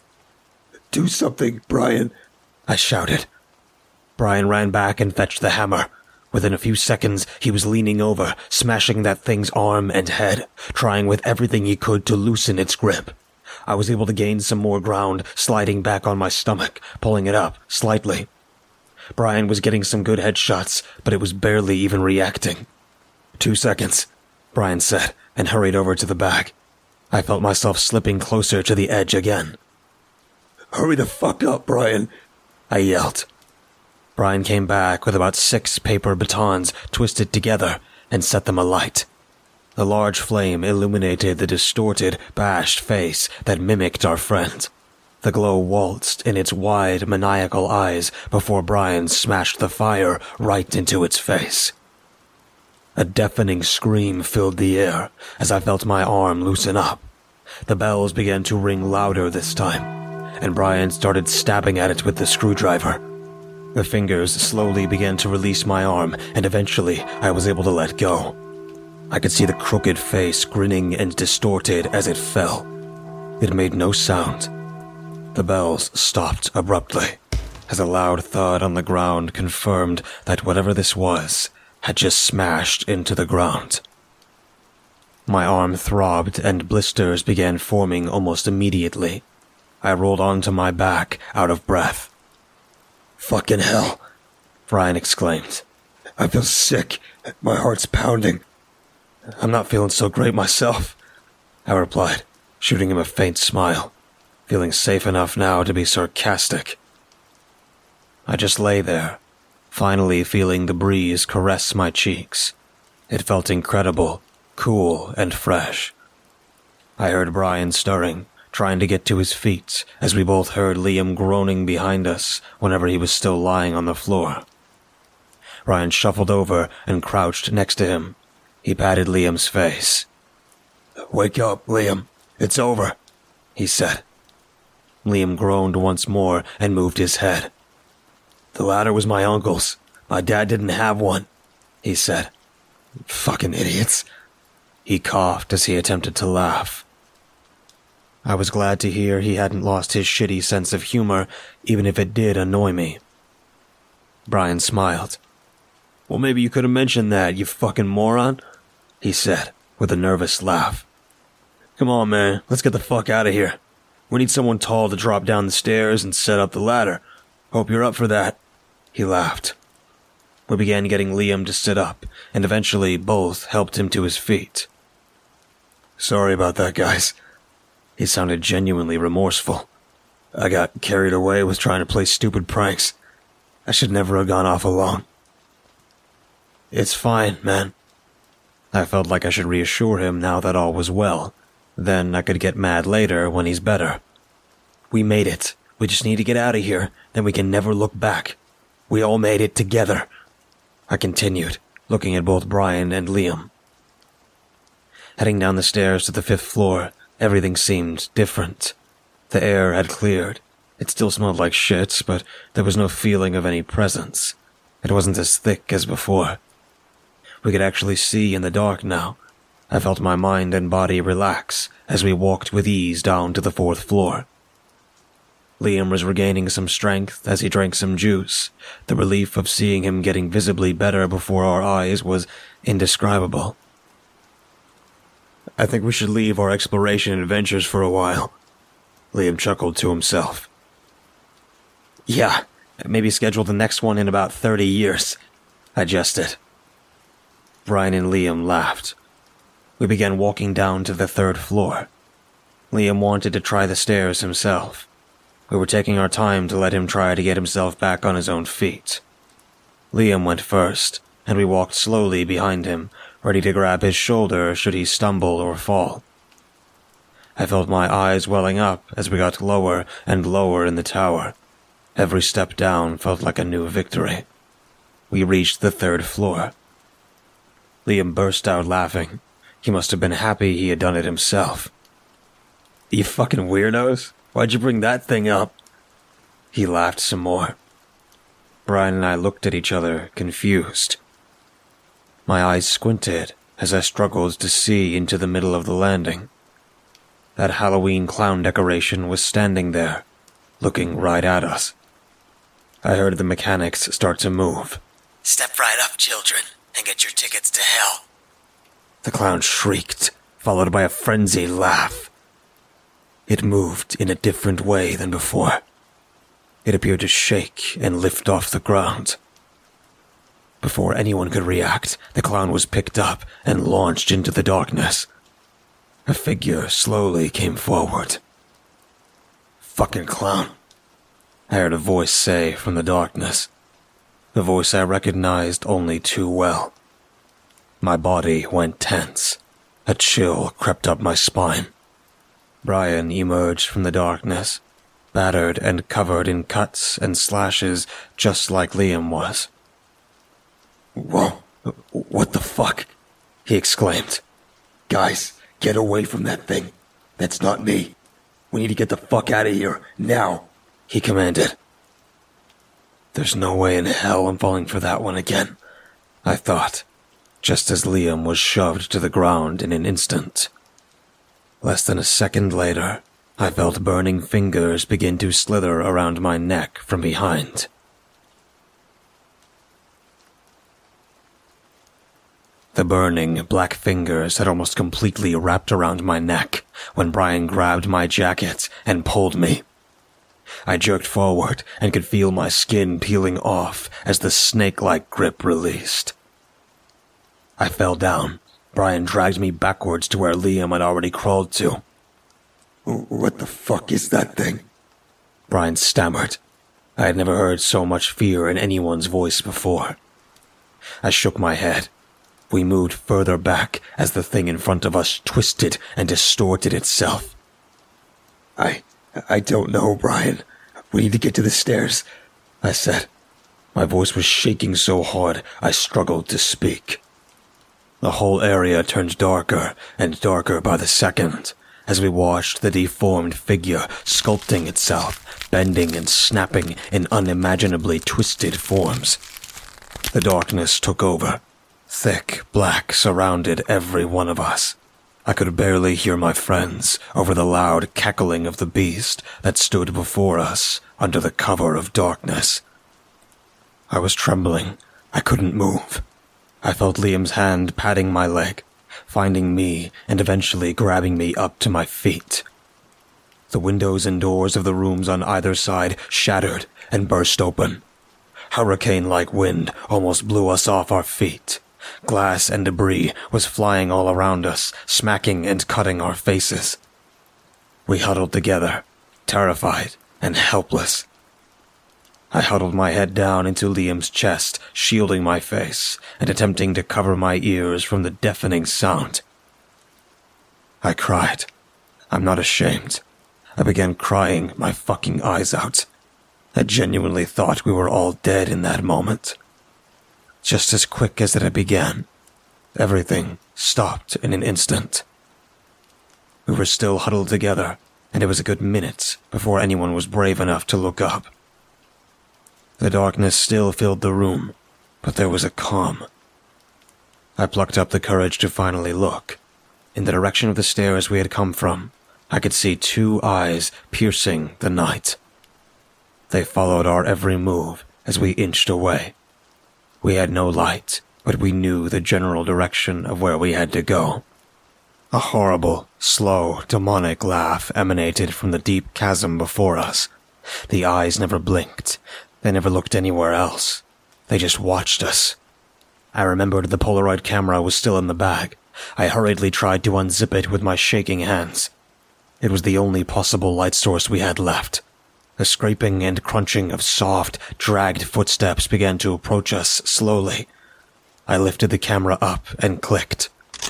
"Do something, Brian," I shouted. Brian ran back and fetched the hammer. Within a few seconds, he was leaning over, smashing that thing's arm and head, trying with everything he could to loosen its grip. I was able to gain some more ground, sliding back on my stomach, pulling it up, slightly. Brian was getting some good headshots, but it was barely even reacting. Two seconds, Brian said, and hurried over to the bag. I felt myself slipping closer to the edge again. "Hurry the fuck up, Brian," I yelled. Brian came back with about six paper batons twisted together and set them alight. The large flame illuminated the distorted, bashed face that mimicked our friend. The glow waltzed in its wide, maniacal eyes before Brian smashed the fire right into its face. A deafening scream filled the air as I felt my arm loosen up. The bells began to ring louder this time, and Brian started stabbing at it with the screwdriver. The fingers slowly began to release my arm, and eventually I was able to let go. I could see the crooked face grinning and distorted as it fell. It made no sound. The bells stopped abruptly, as a loud thud on the ground confirmed that whatever this was had just smashed into the ground. My arm throbbed and blisters began forming almost immediately. I rolled onto my back, out of breath. "Fucking hell," Brian exclaimed. "I feel sick. My heart's pounding." "I'm not feeling so great myself," I replied, shooting him a faint smile, feeling safe enough now to be sarcastic. I just lay there, finally feeling the breeze caress my cheeks. It felt incredible, cool and fresh. I heard Brian stirring, trying to get to his feet, as we both heard Liam groaning behind us whenever he was still lying on the floor. Brian shuffled over and crouched next to him. He patted Liam's face. "Wake up, Liam. It's over," he said. Liam groaned once more and moved his head. "The ladder was my uncle's. My dad didn't have one," he said. "Fucking idiots." He coughed as he attempted to laugh. I was glad to hear he hadn't lost his shitty sense of humor, even if it did annoy me. Brian smiled. "Well, maybe you could have mentioned that, you fucking moron," he said, with a nervous laugh. "Come on, man, let's get the fuck out of here. We need someone tall to drop down the stairs and set up the ladder. Hope you're up for that," he laughed. We began getting Liam to sit up, and eventually both helped him to his feet. "Sorry about that, guys." He sounded genuinely remorseful. "I got carried away with trying to play stupid pranks. I should never have gone off alone." "It's fine, man." I felt like I should reassure him now that all was well. Then I could get mad later when he's better. "We made it. We just need to get out of here, then we can never look back. We all made it together," I continued, looking at both Brian and Liam. Heading down the stairs to the fifth floor, everything seemed different. The air had cleared. It still smelled like shit, but there was no feeling of any presence. It wasn't as thick as before. We could actually see in the dark now. I felt my mind and body relax as we walked with ease down to the fourth floor. Liam was regaining some strength as he drank some juice. The relief of seeing him getting visibly better before our eyes was indescribable. "I think we should leave our exploration adventures for a while," Liam chuckled to himself. "Yeah, maybe schedule the next one in about thirty years, I jested. Brian and Liam laughed. We began walking down to the third floor. Liam wanted to try the stairs himself. We were taking our time to let him try to get himself back on his own feet. Liam went first, and we walked slowly behind him, ready to grab his shoulder should he stumble or fall. I felt my eyes welling up as we got lower and lower in the tower. Every step down felt like a new victory. We reached the third floor. Liam burst out laughing. He must have been happy he had done it himself. "You fucking weirdos. Why'd you bring that thing up?" He laughed some more. Brian and I looked at each other, confused. My eyes squinted as I struggled to see into the middle of the landing. That Halloween clown decoration was standing there, looking right at us. I heard the mechanics start to move. "Step right up, children, and get your tickets to hell." The clown shrieked, followed by a frenzied laugh. It moved in a different way than before. It appeared to shake and lift off the ground. Before anyone could react, the clown was picked up and launched into the darkness. A figure slowly came forward. "Fucking clown," I heard a voice say from the darkness. The voice I recognized only too well. My body went tense. A chill crept up my spine. Brian emerged from the darkness, battered and covered in cuts and slashes just like Liam was. "Whoa, what the fuck?" he exclaimed. "Guys, get away from that thing. That's not me. We need to get the fuck out of here, now," he commanded. There's no way in hell I'm falling for that one again, I thought, just as Liam was shoved to the ground in an instant. Less than a second later, I felt burning fingers begin to slither around my neck from behind. The burning, black fingers had almost completely wrapped around my neck when Brian grabbed my jacket and pulled me. I jerked forward and could feel my skin peeling off as the snake-like grip released. I fell down. Brian dragged me backwards to where Liam had already crawled to. "What the fuck is that thing?" Brian stammered. I had never heard so much fear in anyone's voice before. I shook my head. We moved further back as the thing in front of us twisted and distorted itself. I... I don't know, Brian. We need to get to the stairs," I said. My voice was shaking so hard I struggled to speak. The whole area turned darker and darker by the second as we watched the deformed figure sculpting itself, bending and snapping in unimaginably twisted forms. The darkness took over. Thick black surrounded every one of us. I could barely hear my friends over the loud cackling of the beast that stood before us under the cover of darkness. I was trembling. I couldn't move. I felt Liam's hand patting my leg, finding me and eventually grabbing me up to my feet. The windows and doors of the rooms on either side shattered and burst open. Hurricane-like wind almost blew us off our feet. Glass and debris was flying all around us, smacking and cutting our faces. We huddled together, terrified and helpless. I huddled my head down into Liam's chest, shielding my face and attempting to cover my ears from the deafening sound. I cried. I'm not ashamed. I began crying my fucking eyes out. I genuinely thought we were all dead in that moment. Just as quick as it had began, everything stopped in an instant. We were still huddled together, and it was a good minute before anyone was brave enough to look up. The darkness still filled the room, but there was a calm. I plucked up the courage to finally look. In the direction of the stairs we had come from, I could see two eyes piercing the night. They followed our every move as we inched away. We had no light, but we knew the general direction of where we had to go. A horrible, slow, demonic laugh emanated from the deep chasm before us. The eyes never blinked. They never looked anywhere else. They just watched us. I remembered the Polaroid camera was still in the bag. I hurriedly tried to unzip it with my shaking hands. It was the only possible light source we had left. The scraping and crunching of soft, dragged footsteps began to approach us slowly. I lifted the camera up and clicked.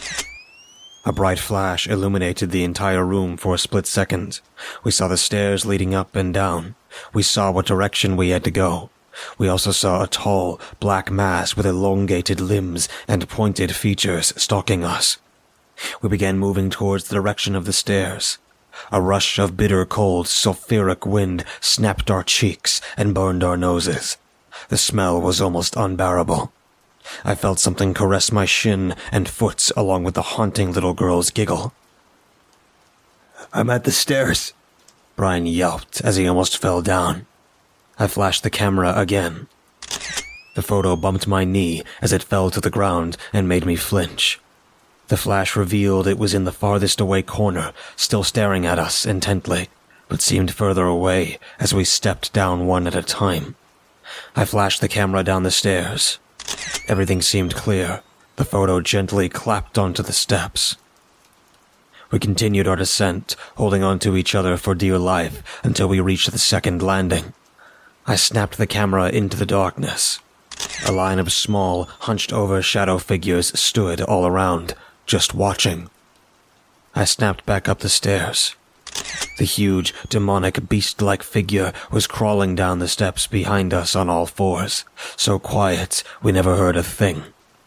A bright flash illuminated the entire room for a split second. We saw the stairs leading up and down. We saw what direction we had to go. We also saw a tall, black mass with elongated limbs and pointed features stalking us. We began moving towards the direction of the stairs. A rush of bitter cold, sulfuric wind snapped our cheeks and burned our noses. The smell was almost unbearable. I felt something caress my shin and foot along with the haunting little girl's giggle. I'm at the stairs, Brian yelped as he almost fell down. I flashed the camera again. The photo bumped my knee as it fell to the ground and made me flinch. The flash revealed it was in the farthest away corner, still staring at us intently, but seemed further away as we stepped down one at a time. I flashed the camera down the stairs. Everything seemed clear. The photo gently clapped onto the steps. We continued our descent, holding on to each other for dear life until we reached the second landing. I snapped the camera into the darkness. A line of small, hunched-over shadow figures stood all around, just watching. I snapped back up the stairs. The huge, demonic, beast-like figure was crawling down the steps behind us on all fours, so quiet we never heard a thing.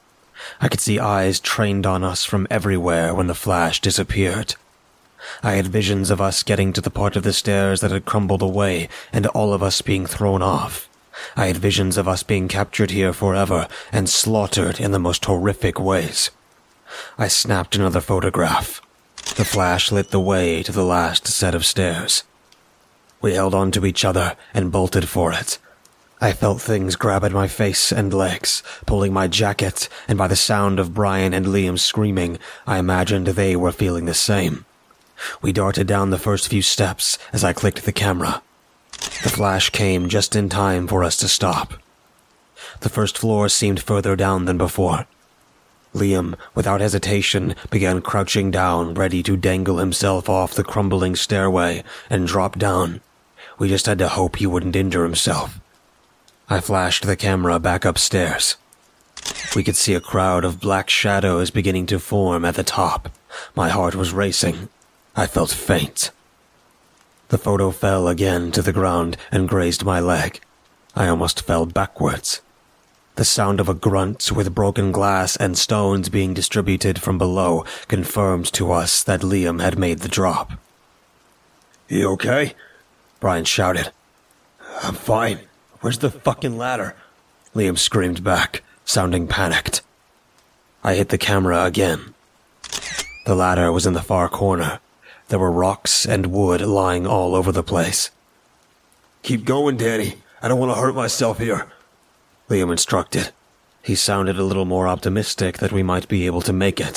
I could see eyes trained on us from everywhere when the flash disappeared. I had visions of us getting to the part of the stairs that had crumbled away and all of us being thrown off. I had visions of us being captured here forever and slaughtered in the most horrific ways. I snapped another photograph. The flash lit the way to the last set of stairs. We held on to each other and bolted for it. I felt things grab at my face and legs, pulling my jacket, and by the sound of Brian and Liam screaming, I imagined they were feeling the same. We darted down the first few steps as I clicked the camera. The flash came just in time for us to stop. The first floor seemed further down than before. Liam, without hesitation, began crouching down, ready to dangle himself off the crumbling stairway and drop down. We just had to hope he wouldn't injure himself. I flashed the camera back upstairs. We could see a crowd of black shadows beginning to form at the top. My heart was racing. I felt faint. The photo fell again to the ground and grazed my leg. I almost fell backwards. The sound of a grunt with broken glass and stones being distributed from below confirmed to us that Liam had made the drop. You okay? Brian shouted. I'm fine. Where's the fucking ladder? Liam screamed back, sounding panicked. I hit the camera again. The ladder was in the far corner. There were rocks and wood lying all over the place. Keep going, Danny. I don't want to hurt myself here, Liam instructed. He sounded a little more optimistic that we might be able to make it.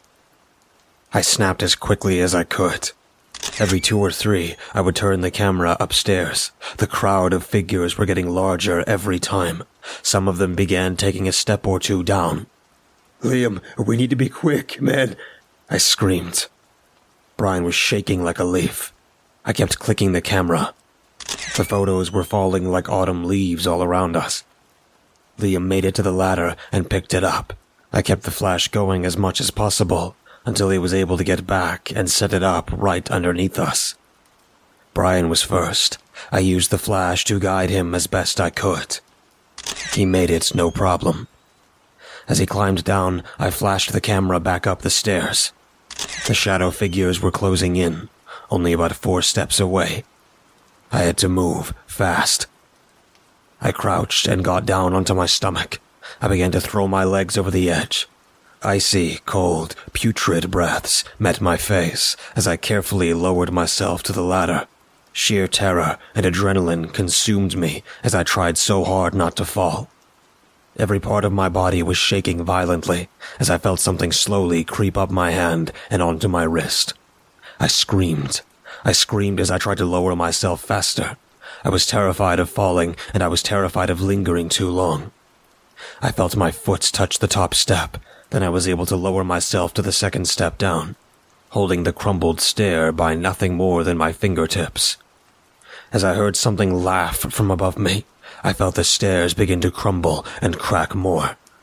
I snapped as quickly as I could. Every two or three, I would turn the camera upstairs. The crowd of figures were getting larger every time. Some of them began taking a step or two down. Liam, we need to be quick, man, I screamed. Brian was shaking like a leaf. I kept clicking the camera. The photos were falling like autumn leaves all around us. Liam made it to the ladder and picked it up. I kept the flash going as much as possible until he was able to get back and set it up right underneath us. Brian was first. I used the flash to guide him as best I could. He made it no problem. As he climbed down, I flashed the camera back up the stairs. The shadow figures were closing in, only about four steps away. I had to move fast. I crouched and got down onto my stomach. I began to throw my legs over the edge. Icy, cold, putrid breaths met my face as I carefully lowered myself to the ladder. Sheer terror and adrenaline consumed me as I tried so hard not to fall. Every part of my body was shaking violently as I felt something slowly creep up my hand and onto my wrist. I screamed. I screamed as I tried to lower myself faster. I was terrified of falling, and I was terrified of lingering too long. I felt my foot touch the top step, then I was able to lower myself to the second step down, holding the crumbled stair by nothing more than my fingertips. As I heard something laugh from above me, I felt the stairs begin to crumble and crack more.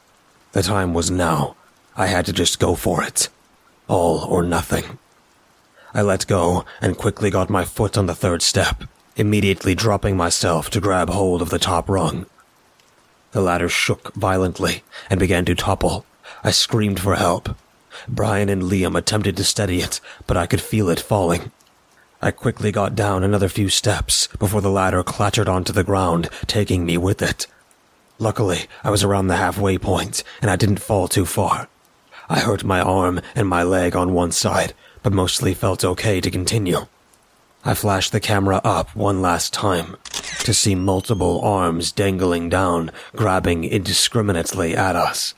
The time was now. I had to just go for it. All or nothing. I let go and quickly got my foot on the third step, immediately dropping myself to grab hold of the top rung. The ladder shook violently and began to topple. I screamed for help. Brian and Liam attempted to steady it, but I could feel it falling. I quickly got down another few steps before the ladder clattered onto the ground, taking me with it. Luckily, I was around the halfway point, and I didn't fall too far. I hurt my arm and my leg on one side, but mostly felt okay to continue. I flashed the camera up one last time, to see multiple arms dangling down, grabbing indiscriminately at us.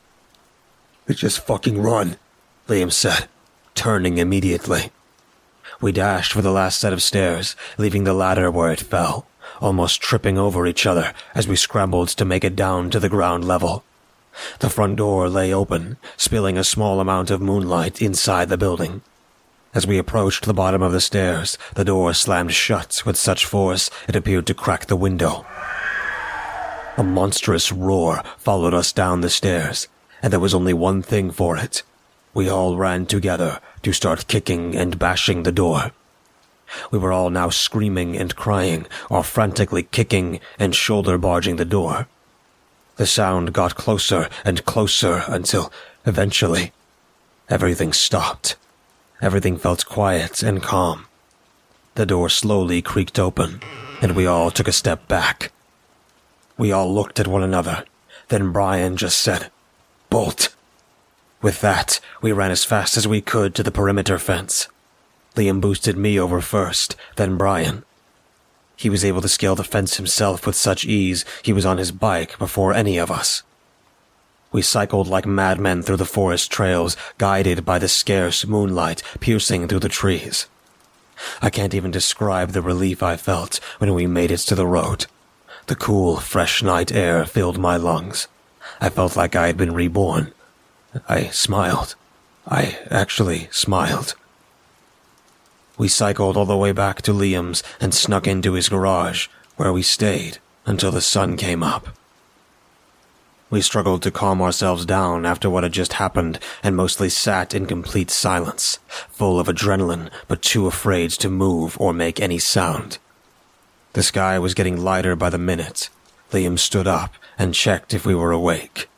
"Just fucking run," Liam said, turning immediately. We dashed for the last set of stairs, leaving the ladder where it fell, almost tripping over each other as we scrambled to make it down to the ground level. The front door lay open, spilling a small amount of moonlight inside the building. As we approached the bottom of the stairs, the door slammed shut with such force it appeared to crack the window. A monstrous roar followed us down the stairs, and there was only one thing for it. We all ran together to start kicking and bashing the door. We were all now screaming and crying, or frantically kicking and shoulder-barging the door. The sound got closer and closer until, eventually, everything stopped. Everything felt quiet and calm. The door slowly creaked open, and we all took a step back. We all looked at one another. Then Brian just said, "Bolt." With that, we ran as fast as we could to the perimeter fence. Liam boosted me over first, then Brian. He was able to scale the fence himself with such ease he was on his bike before any of us. We cycled like madmen through the forest trails, guided by the scarce moonlight piercing through the trees. I can't even describe the relief I felt when we made it to the road. The cool, fresh night air filled my lungs. I felt like I had been reborn. I smiled. I actually smiled. We cycled all the way back to Liam's and snuck into his garage, where we stayed until the sun came up. We struggled to calm ourselves down after what had just happened and mostly sat in complete silence, full of adrenaline but too afraid to move or make any sound. The sky was getting lighter by the minute. Liam stood up and checked if we were awake.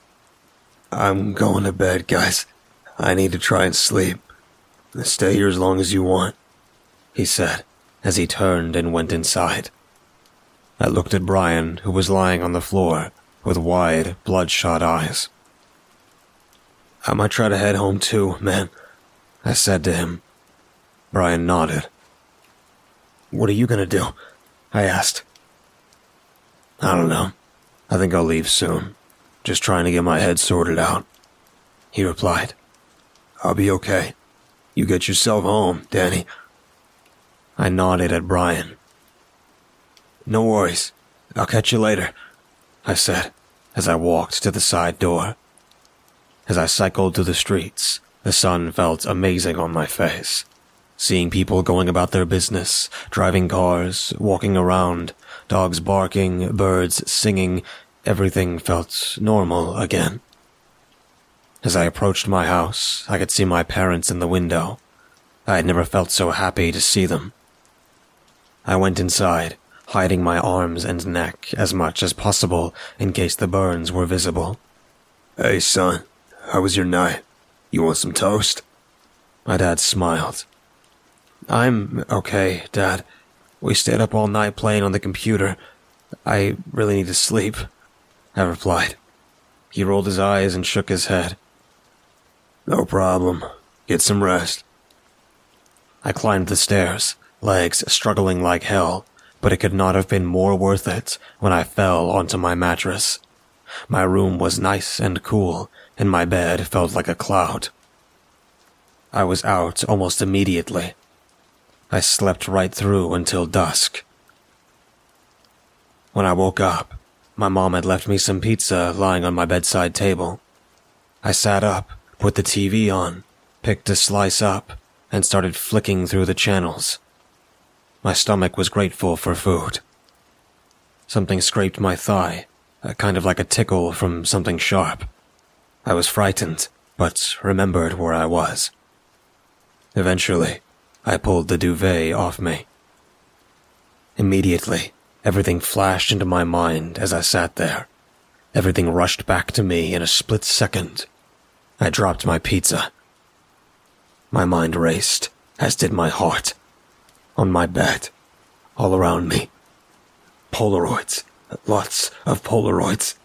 "I'm going to bed, guys. I need to try and sleep. Stay here as long as you want," he said, as he turned and went inside. I looked at Brian, who was lying on the floor, with wide, bloodshot eyes. "I might try to head home too, man," I said to him. Brian nodded. "What are you gonna do?" I asked. "I don't know. I think I'll leave soon. Just trying to get my head sorted out," he replied. "I'll be okay. You get yourself home, Danny." I nodded at Brian. "No worries. I'll catch you later," I said, as I walked to the side door. As I cycled through the streets, the sun felt amazing on my face. Seeing people going about their business, driving cars, walking around, dogs barking, birds singing, everything felt normal again. As I approached my house, I could see my parents in the window. I had never felt so happy to see them. I went inside, hiding my arms and neck as much as possible in case the burns were visible. "Hey, son, how was your night? You want some toast?" My dad smiled. "I'm okay, Dad. We stayed up all night playing on the computer. I really need to sleep," I replied. He rolled his eyes and shook his head. "No problem. Get some rest." I climbed the stairs, legs struggling like hell, but it could not have been more worth it when I fell onto my mattress. My room was nice and cool, and my bed felt like a cloud. I was out almost immediately. I slept right through until dusk. When I woke up, my mom had left me some pizza lying on my bedside table. I sat up, put the T V on, picked a slice up, and started flicking through the channels. My stomach was grateful for food. Something scraped my thigh, uh, kind of like a tickle from something sharp. I was frightened, but remembered where I was. Eventually, I pulled the duvet off me. Immediately, everything flashed into my mind as I sat there. Everything rushed back to me in a split second. I dropped my pizza. My mind raced, as did my heart. On my bed, all around me. Polaroids. Lots of Polaroids.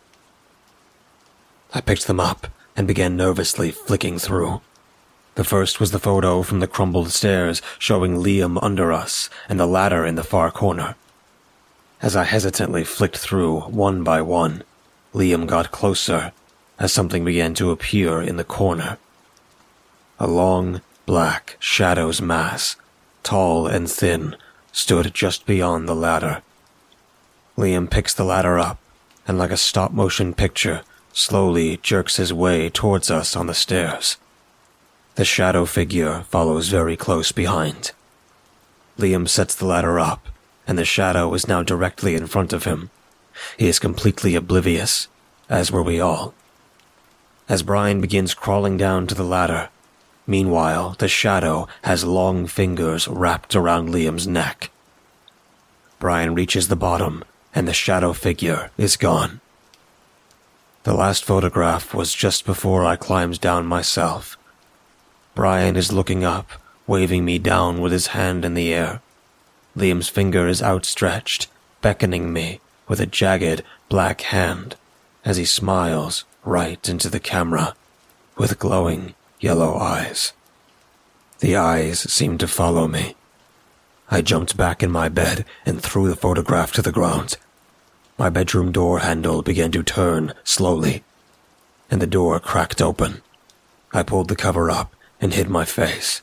I picked them up and began nervously flicking through. The first was the photo from the crumbled stairs showing Liam under us and the ladder in the far corner. As I hesitantly flicked through one by one, Liam got closer as something began to appear in the corner. A long, black shadow's mass, tall and thin, stood just beyond the ladder. Liam picks the ladder up and, like a stop-motion picture, slowly jerks his way towards us on the stairs. The shadow figure follows very close behind. Liam sets the ladder up, and the shadow is now directly in front of him. He is completely oblivious, as were we all. As Brian begins crawling down to the ladder, meanwhile, the shadow has long fingers wrapped around Liam's neck. Brian reaches the bottom, and the shadow figure is gone. The last photograph was just before I climbed down myself. Brian is looking up, waving me down with his hand in the air. Liam's finger is outstretched, beckoning me with a jagged black hand as he smiles right into the camera with glowing yellow eyes. The eyes seemed to follow me. I jumped back in my bed and threw the photograph to the ground. My bedroom door handle began to turn slowly, and the door cracked open. I pulled the cover up and hid my face.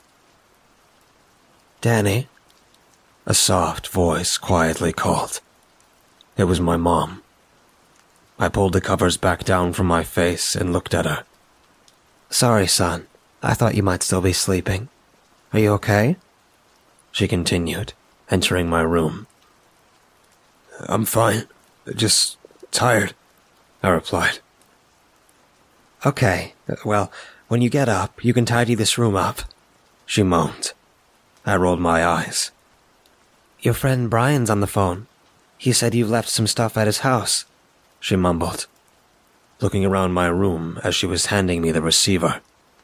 "Danny?" A soft voice quietly called. It was my mom. I pulled the covers back down from my face and looked at her. "Sorry, son. I thought you might still be sleeping. Are you okay?" She continued, entering my room. "I'm fine. Just tired," I replied. "Okay. Well, when you get up, you can tidy this room up," she moaned. I rolled my eyes. "Your friend Brian's on the phone. He said you've left some stuff at his house," she mumbled, looking around my room as she was handing me the receiver.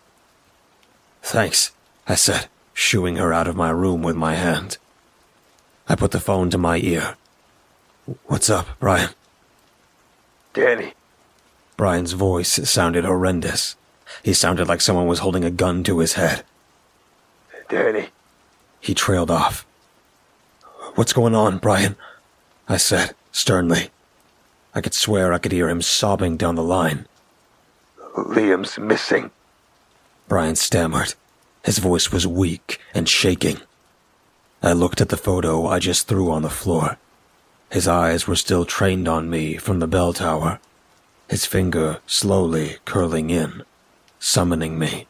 "Thanks," I said, shooing her out of my room with my hand. I put the phone to my ear. "What's up, Brian?" "Danny." Brian's voice sounded horrendous. He sounded like someone was holding a gun to his head. "Danny." He trailed off. "What's going on, Brian?" I said, sternly. I could swear I could hear him sobbing down the line. "Liam's missing," Brian stammered. His voice was weak and shaking. I looked at the photo I just threw on the floor. His eyes were still trained on me from the bell tower, his finger slowly curling in, summoning me.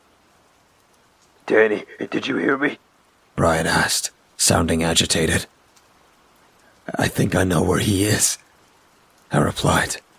"Danny, did you hear me?" Brian asked, sounding agitated. "I think I know where he is," I replied.